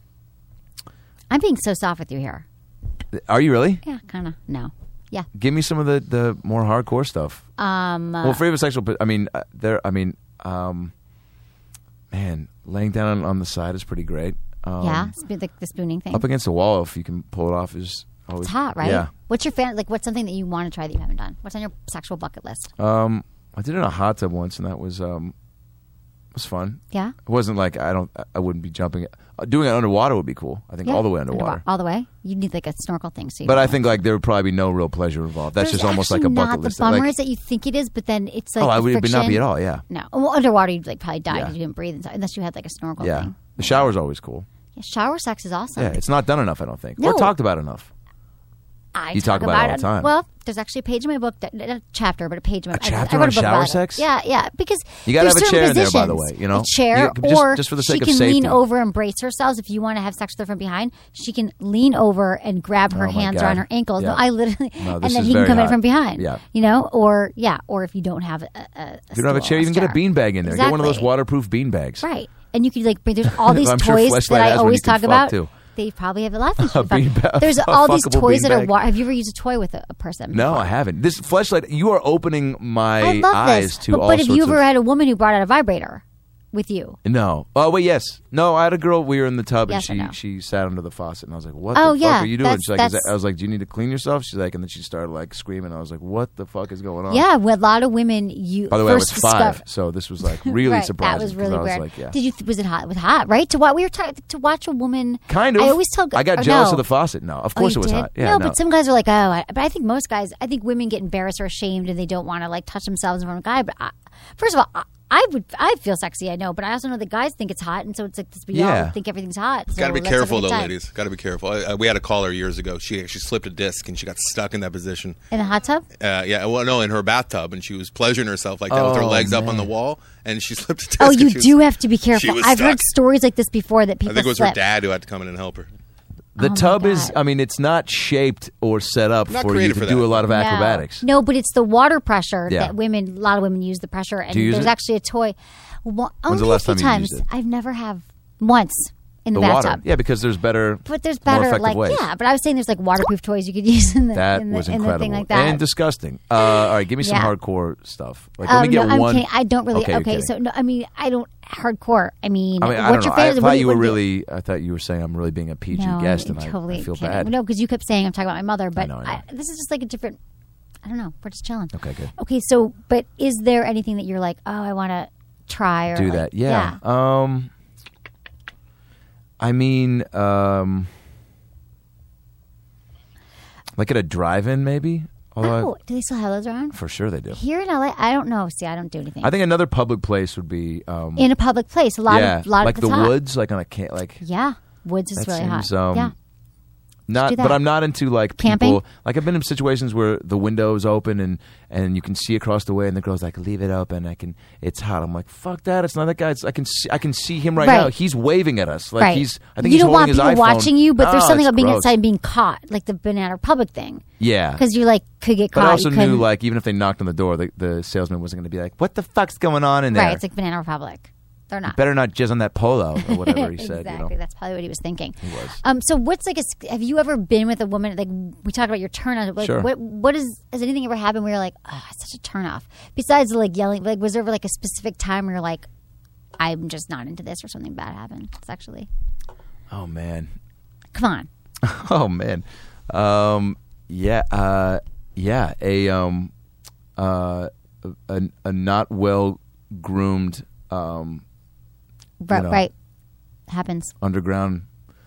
I'm being so soft with you here. are you really? Yeah, kind of. No. Yeah. Give me some of the, the more hardcore stuff. Um. uh, Well, favorite sexual. I mean, uh, there. I mean, um, man, laying down on, on the side is pretty great. Um, yeah. Sp- the, the spooning thing. Up against the wall, if you can pull it off, is Always, It's hot, right? Yeah. What's your fan? Like, what's something that you want to try that you haven't done? What's on your sexual bucket list? Um, I did it in a hot tub once, and that was um, was fun. Yeah. It wasn't like I don't. I wouldn't be jumping. Uh, doing it underwater would be cool. I think Yeah. all the way underwater. All the way. You need like a snorkel thing. So you But can- I think like there would probably be no real pleasure involved. That's There's just almost like a actually bucket not list. The bummer like, is that you think it is, but then it's like oh, I the would it would not be friction. at all. Yeah. No, well, underwater you'd like probably die Yeah. because you didn't breathe inside, unless you had like a snorkel Yeah. thing. The shower's always cool. Yeah, shower sex is awesome. Yeah, it's not done enough. I don't think, No. or talked about enough. I You talk about it all the time. Well, there's actually a page in my book, that, not a chapter, but a page in my A chapter I, I wrote on a book shower about it. sex? Yeah, yeah, because You gotta there's have a certain chair in there, by the positions. way, you know? A chair, You- just- or just for the she sake of can lean safety. over and brace herself. If you want to have sex with her from behind, she can lean over and grab her Oh, my hands God. around her ankles. Yeah. No, I literally, No, and this then is he can very come in hot. from behind. Yeah. You know, or yeah, or if you don't have a, a, a If you don't have a chair, you can get a beanbag in there. Get one of those Exactly. waterproof beanbags. Right. And you could like bring there's all these I'm sure toys Fleshlight that I has one always you can talk fuck, about. too. They probably have a lot of A beanbag- There's a all these fuckable toys that are. beanbag. Wa- have you ever used a toy with a, a person? No, before? I haven't. This fleshlight, you are opening my I love eyes this. to but, all but have sorts you ever of. had a woman who brought out a vibrator with you? No. Oh wait, yes. No, I had a girl. We were in the tub Yes, I and know. she she sat under the faucet and I was like, "What Oh, the yeah, fuck are you doing?" that's- She's like, Is that's- that, I was like, "Do you need to clean yourself?" She's like, and then she started like screaming. I was like, "What the fuck is going on?" Yeah, with a lot of women, you. By the way, I was first five, discover- so this was like really right, surprising. That was 'cause really I was weird. like, yeah. Did you? Th- was it hot? It was hot, right? To what we were trying to watch a woman. Kind of. I always tell. I got or jealous no. of the faucet. No, of Oh, course you it was did? hot. Yeah, no, no, but some guys are like, oh, I, but I think most guys, I think women get embarrassed or ashamed and they don't want to like touch themselves in front of a guy. But I, first of all, I, I would, I feel sexy, I know, but I also know that guys think it's hot, and so it's like this. We Yeah. all think everything's hot. So Got to be let's have a careful, good though, time. ladies. Got to be careful. I, I, we had a caller years ago. She she slipped a disc and she got stuck in that position. In a hot tub. Uh, yeah, well, no, in her bathtub, and she was pleasuring herself like that with her Oh, legs up on the man. wall, and she slipped a disc. Oh, and you she was- do have to be careful. was I've heard stuck. stories like this before that I people think it was slip. her dad who had to come in and help her. The Oh, my tub is. God. I mean, it's not shaped or set up Not for you created to for do that. a lot of No. acrobatics. No, but it's the water pressure Yeah. that women, a lot of women use the pressure, and Do you use there's it? actually a toy. Well, When's the only last a few time you times. used it? I've never have once in the, The water, bathtub. yeah, because there's better, But there's more better, effective like ways. yeah. But I was saying there's like waterproof toys you could use in the That in the, was in incredible the thing like that. and disgusting. Uh, all right, give me some Yeah. hardcore stuff. Like, let me Um, get no, I'm one. kidding. I don't really. Okay, Okay, you're so kidding. no, I mean, I don't hardcore. I mean, I mean, I what's don't your know. I favorite? thought what- you were what- really. I thought you were saying I'm really being a P G no, guest, I'm and I- totally I, feel kidding. bad. No, because you kept saying I'm talking about my mother, but know, I know. I, this is just like a different. I don't know. We're just chilling. Okay, good. Okay, so but is there anything that you're like, oh, I want to try or Do like- that, yeah. Um, I mean, um, like at a drive-in, maybe. Although Oh, do they still have those around? I, for sure they do. Here in L A, I don't know. See, I don't do anything. I think another public place would be. Um, in a public place, a lot yeah, of lot like of the it's hot. woods, like on a ca- like. Yeah, woods is That really seems, hot. um, yeah. Not, do but that. I'm not into like people. Camping? Like I've been in situations where the window's open and and you can see across the way, and the girl's like, "Leave it open. I can. It's hot." I'm like, "Fuck that! It's not that guy. It's, I can see. I can see him right, Right. now. He's waving at us. Like right. he's. I think you he's don't want holding his people iPhone. watching you, but there's Oh, something it's about being gross. outside and being caught, like the Banana Republic thing. Yeah, Because you like could get but caught. I also you knew couldn't- like even if they knocked on the door, the, the salesman wasn't going to be like, "What the fuck's going on in there?" right. It's like Banana Republic. They're not. Better not jizz on that polo or whatever he said. exactly. You know? That's probably what he was thinking. He was. Um. So what's like a? s- Have you ever been with a woman? Like we talked about your turn on. Like Sure. what? What is? Has anything ever happened where you're like, oh, it's such a turn off? Besides like yelling, like was there ever like a specific time where you're like, I'm just not into this, or something bad happened sexually? Oh man. Come on. Oh man, um, yeah, uh, yeah, a um, uh, a, a not well groomed um, Right. know. Right. Happens. underground.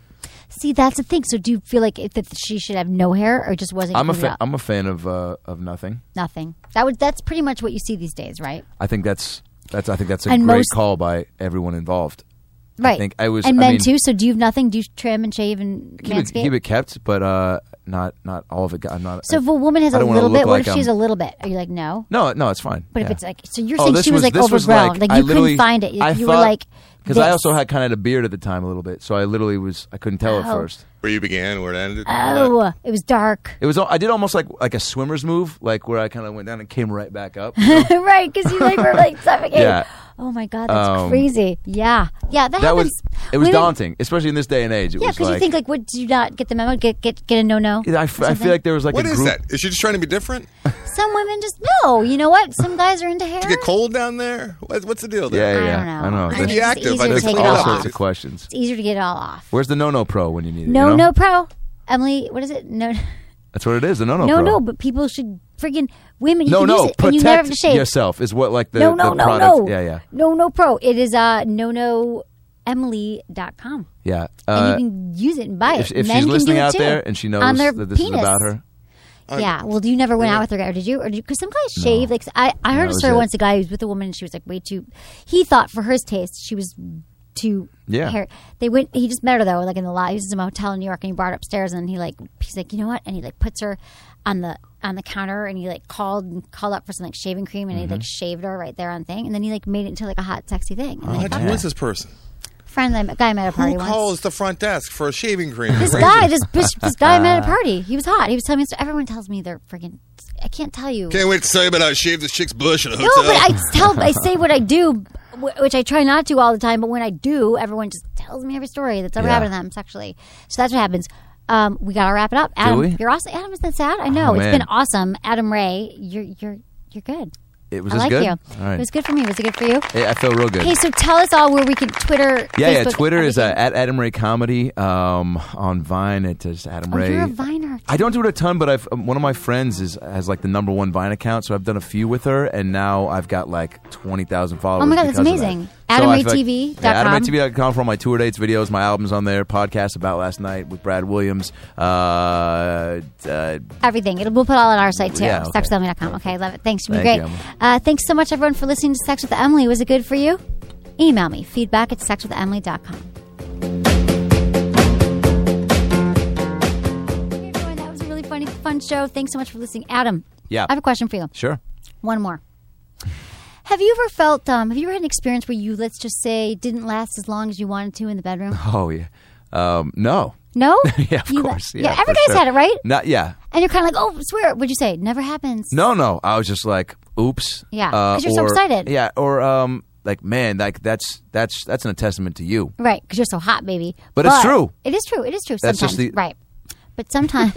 See, that's the thing. So do you feel like if, that she should have no hair, or just wasn't? I'm a cleaned fa- up? I'm a fan of uh, of nothing. Nothing. That would. That's pretty much what you see these days, right? I think that's that's I think that's a And great most- call by everyone involved. Right. think I was- and I men mean- too. So do you have nothing? Do you trim and shave and Keep it, manscape? keep it kept, but uh, not not all of it. I'm not. so if a woman has I a don't wanna little look bit, what like if she I'm- has a little bit? Are you like no? no, no, it's fine. But if Yeah. it's like, so you're Oh, saying this she was, like this was overgrown, like, like, I you couldn't literally- find it. You, I you were thought- like, because I this. also had kind of a beard at the time a little bit, so I literally was I couldn't tell at Oh. first. Where you began, where it ended. Oh, it was dark. It was. I did almost like like a swimmer's move, like where I kind of went down and came right back up. Right, because you like were like suffocating. Yeah. Oh my god, that's Um, crazy. Yeah, yeah, that, That happens. was it was Women- daunting, especially in this day and age. It Yeah, was because like you think like, what? Do you not get the memo? Get get get a no no. I, f- I feel like there was like What a is group. that? Is she just trying to be different? Some women just no. You know what? Some guys are into hair. Did you get cold down there? What, what's the deal Yeah, there? yeah, I don't know. I know. I There's- think it's active. easier I to just take call it it all all out. sorts off. of questions. It's easier to get it all off. Where's the no no pro when you need it? No you know? no pro. Emily, what is it? No, That's what it is. The no no. no, pro. no. But people should friggin' women. You No, can no. use it, and you never have to Protect shave. yourself is what like the no, no, the no, product. no. Yeah, yeah, No, no pro. It is uh, no no emily dot com. yeah. And Uh, you can use it and buy it. if if Men she's can listening do it out too. there and she knows On their that this penis. is about her, Yeah. Well, you never went out with her, or did you? Or because some guys shave. Like I, I heard that a was story it. once. A guy who was with a woman, and she was like way too. He thought for his taste, she was too. Yeah. Hair. They went. He just met her though, like in the lot. He was in a hotel in New York, and he brought her upstairs, and he like he's like, you know what? And he like puts her on the on the counter, and he like called and called up for some like shaving cream, and Mm-hmm. he like shaved her right there on thing, and then he like made it into like a hot, sexy thing. And then he What? fucked Who her. is this person? Friend, that I- guy I met at a party Who once. calls the front desk for a shaving cream? This Crazy. guy, this bitch, this guy I met at a party. He was hot. He was telling me. Everyone tells me they're freaking. I can't tell you. Can't wait to tell you about how I shaved this chick's bush at a No, hotel. but I tell, I say what I do, wh- which I try not to all the time. But when I do, everyone just tells me every story that's ever Yeah. happened to them sexually. So that's what happens. Um, we gotta wrap it up. Adam, we? you're awesome. Adam, isn't that sad? I know Oh, it's man. been awesome. Adam Ray, you're you're you're good. it was I this like good. you. All right. It was good for me. Was it good for you? Hey, I feel real good. Hey, so tell us all where we can Twitter. Yeah, yeah. Facebook, Twitter is uh, everything. at Adam Ray Comedy. Um, on Vine, it's just Adam Oh, Ray. you're a Viner. I don't do it a ton, but I've um, one of my friends is has like the number one Vine account, so I've done a few with her, and now I've got like twenty thousand followers. Oh my God, that's because of that. amazing. So Adam I Ray feel like- T V dot Yeah, com. Adam Ray T V dot com for all my tour dates, videos, my albums on there, podcast about last night with Brad Williams. Uh, uh, Everything. It'll, we'll put it all on our site too. Yeah, okay. sex with emily dot com. Okay, love it. Thanks. You've been Thank great. you, uh, thanks so much, everyone, for listening to Sex with Emily. Was it good for you? Email me. Feedback at sex with emily dot com. Hey, everyone. That was a really funny, fun show. Thanks so much for listening. Adam, yeah, I have a question for you. sure. One more. Have you ever felt, um, have you ever had an experience where you, let's just say, didn't last as long as you wanted to in the bedroom? Oh yeah. Um, no. No? yeah, of You- course. Yeah, Yeah, every for guy's sure. had it, right? Not yeah. And you're kind of like, oh, swear. What'd you say? Never happens. No, no. I was just like, oops. Yeah, Uh, 'cause you're so or- excited. Yeah, or um, like, man, like that's that's that's an testament to you. Right, because you're so hot, baby. But it's true. It is true. It is true. That's Sometimes, just the- right. But sometimes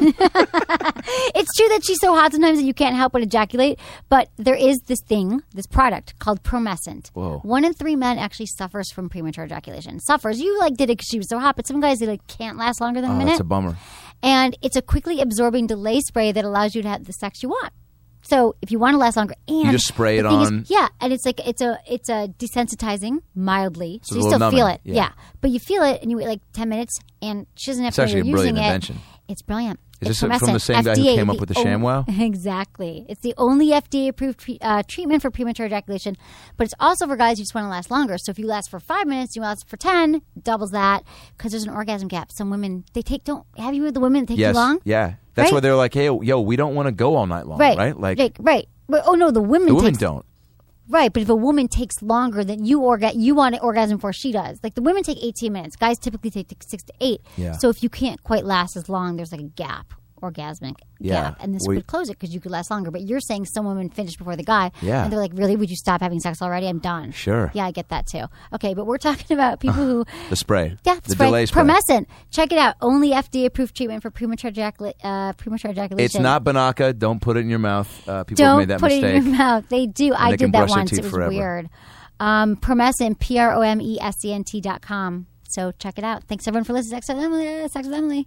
it's true that she's so hot sometimes that you can't help but ejaculate. But there is this thing, this product called Promescent. Whoa. One in three men actually suffers from premature ejaculation. Suffers. You like did it because she was so hot, but some guys they like can't last longer than a Oh, minute. that's a bummer. And it's a quickly absorbing delay spray that allows you to have the sex you want. So if you want to last longer, and just spray the it thing is- on. yeah, and it's like it's a it's a desensitizing mildly, so, So you a still little feel numbing, it, yeah. but you feel it, and you wait like ten minutes, and she doesn't have It's to know actually you're a brilliant using it. invention. It's brilliant. Is It's this from Promescent, the same guy who F D A, came up with the o- ShamWow? Exactly. It's the only F D A approved tre- uh, treatment for premature ejaculation, but it's also for guys who just want to last longer. So if you last for five minutes, you last for ten, doubles that because there's an orgasm gap. Some women they take don't have you with the women that take Yes. too long? Yeah. That's Right? why they're like, hey, yo, we don't want to go all night long, Right. right? Like, Like, right. But, oh no, the women the women takes, don't. Right, but if a woman takes longer than you orga- you want to orgasm before she does. Like the women take eighteen minutes. Guys typically take six to eight. Yeah. So if you can't quite last as long, there's like a gap, orgasmic Yeah. gap. And this We- would close it because you could last longer. But you're saying some women finish before the guy. Yeah. And they're like, really? Would you stop having sex already? I'm done. Sure. Yeah, I get that too. Okay, but we're talking about people who... The spray. Yeah, the spray. delay spray. Promescent. Check it out. Only F D A-approved treatment for premature, ejacula- uh, premature ejaculation. It's not Banaka. Don't put it in your mouth. Uh, people have Don't made that put mistake. it in your mouth. They do. I they can did that brush their once. teeth It was forever. weird. Um, Promescent, P R O M E S E N T dot com. So check it out. Thanks everyone for listening. Sex with Emily. uh, Sex with Emily.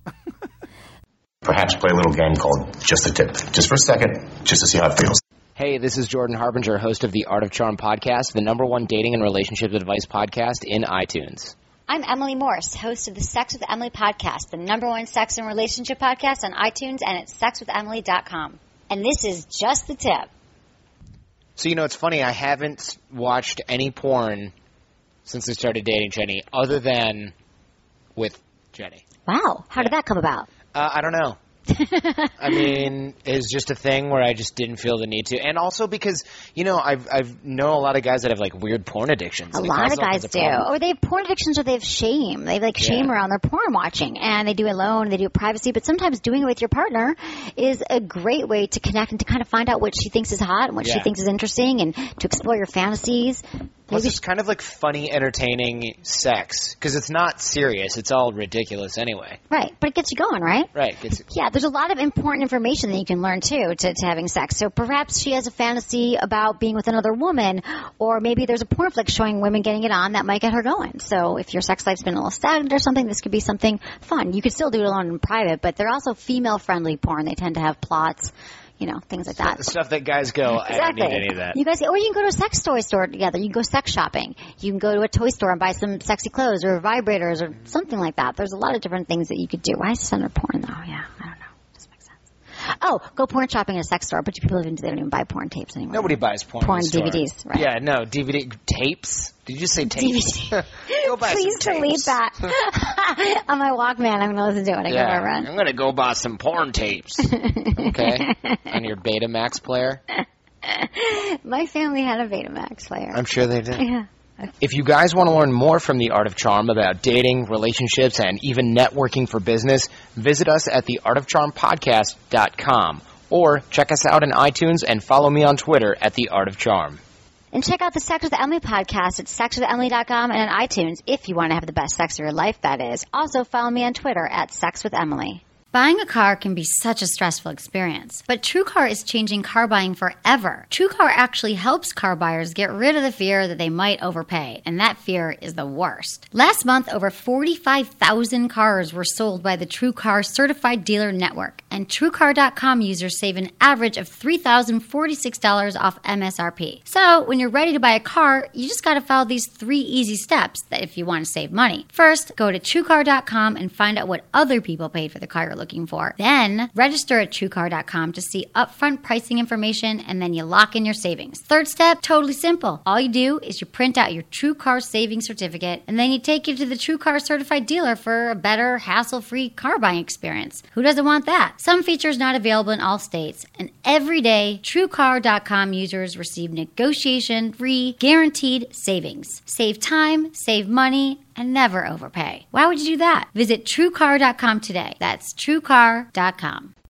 Perhaps play a little game called Just a Tip. Just for a second, just to see how it feels. Hey, this is Jordan Harbinger, host of the Art of Charm podcast, the number one dating and relationship advice podcast in iTunes. I'm Emily Morse, host of the Sex with Emily podcast, the number one sex and relationship podcast on iTunes and at sex with emily dot com. And this is Just the Tip. So, you know, it's funny, I haven't watched any porn since I started dating Jenny, other than with Jenny. Wow. How did that come about? Uh, I don't know. I mean, it's just a thing where I just didn't feel the need to. And also because, you know, I've I've know a lot of guys that have, like, weird porn addictions. A and it lot causes of all guys kinds do. problems. Or they have porn addictions or they have shame. They have, like, shame Yeah. around their porn watching. And they do it alone. They do it privacy. But sometimes doing it with your partner is a great way to connect and to kind of find out what she thinks is hot and what she Yeah. thinks is interesting and to explore your fantasies. Plus, it's kind of like funny, entertaining sex because it's not serious. It's all ridiculous anyway. Right, but it gets you going, right? Right. Gets you- Yeah, there's a lot of important information that you can learn, too, to, to having sex. So perhaps she has a fantasy about being with another woman, or maybe there's a porn flick showing women getting it on that might get her going. So if your sex life's been a little stagnant or something, this could be something fun. You could still do it alone in private, but they're also female-friendly porn. They tend to have plots. You know, things like that. The stuff that guys go, I exactly. don't need any of that. You guys, or you can go to a sex toy store together. You can go sex shopping. You can go to a toy store and buy some sexy clothes or vibrators or something like that. There's a lot of different things that you could do. Why is center porn though? Yeah, I don't know. Doesn't make sense. Oh, go porn shopping at a sex store. But people even they don't even buy porn tapes anymore. Nobody buys porn. Porn in the store. D V Ds, right? Yeah, no D V D tapes. Did you just say tapes? D V D. Go buy Please some delete tapes. that on my Walkman. I'm going to listen to it when I Yeah, go for a run. I'm gonna go buy some porn tapes. Okay, on your Betamax player. My family had a Betamax player. I'm sure they did. Yeah. If you guys want to learn more from The Art of Charm about dating, relationships, and even networking for business, visit us at the art of charm podcast dot com or check us out on iTunes and follow me on Twitter at The Art of Charm. And check out the Sex with Emily podcast at sex with emily dot com and on iTunes if you want to have the best sex of your life, that is. Also, follow me on Twitter at sex with emily. Buying a car can be such a stressful experience, but TrueCar is changing car buying forever. TrueCar actually helps car buyers get rid of the fear that they might overpay, and that fear is the worst. Last month, over forty-five thousand cars were sold by the TrueCar Certified Dealer Network, and TrueCar dot com users save an average of three thousand forty-six dollars off M S R P. So, when you're ready to buy a car, you just gotta follow these three easy steps that if you want to save money. First, go to TrueCar dot com and find out what other people paid for the car you're looking for. Then, register at TrueCar dot com to see upfront pricing information, and then you lock in your savings. Third step, totally simple. All you do is you print out your TrueCar savings certificate, and then you take it to the TrueCar certified dealer for a better, hassle-free car buying experience. Who doesn't want that? Some features not available in all states, and every day, TrueCar dot com users receive negotiation-free, guaranteed savings. Save time, save money, and never overpay. Why would you do that? Visit TrueCar dot com today. That's TrueCar dot com.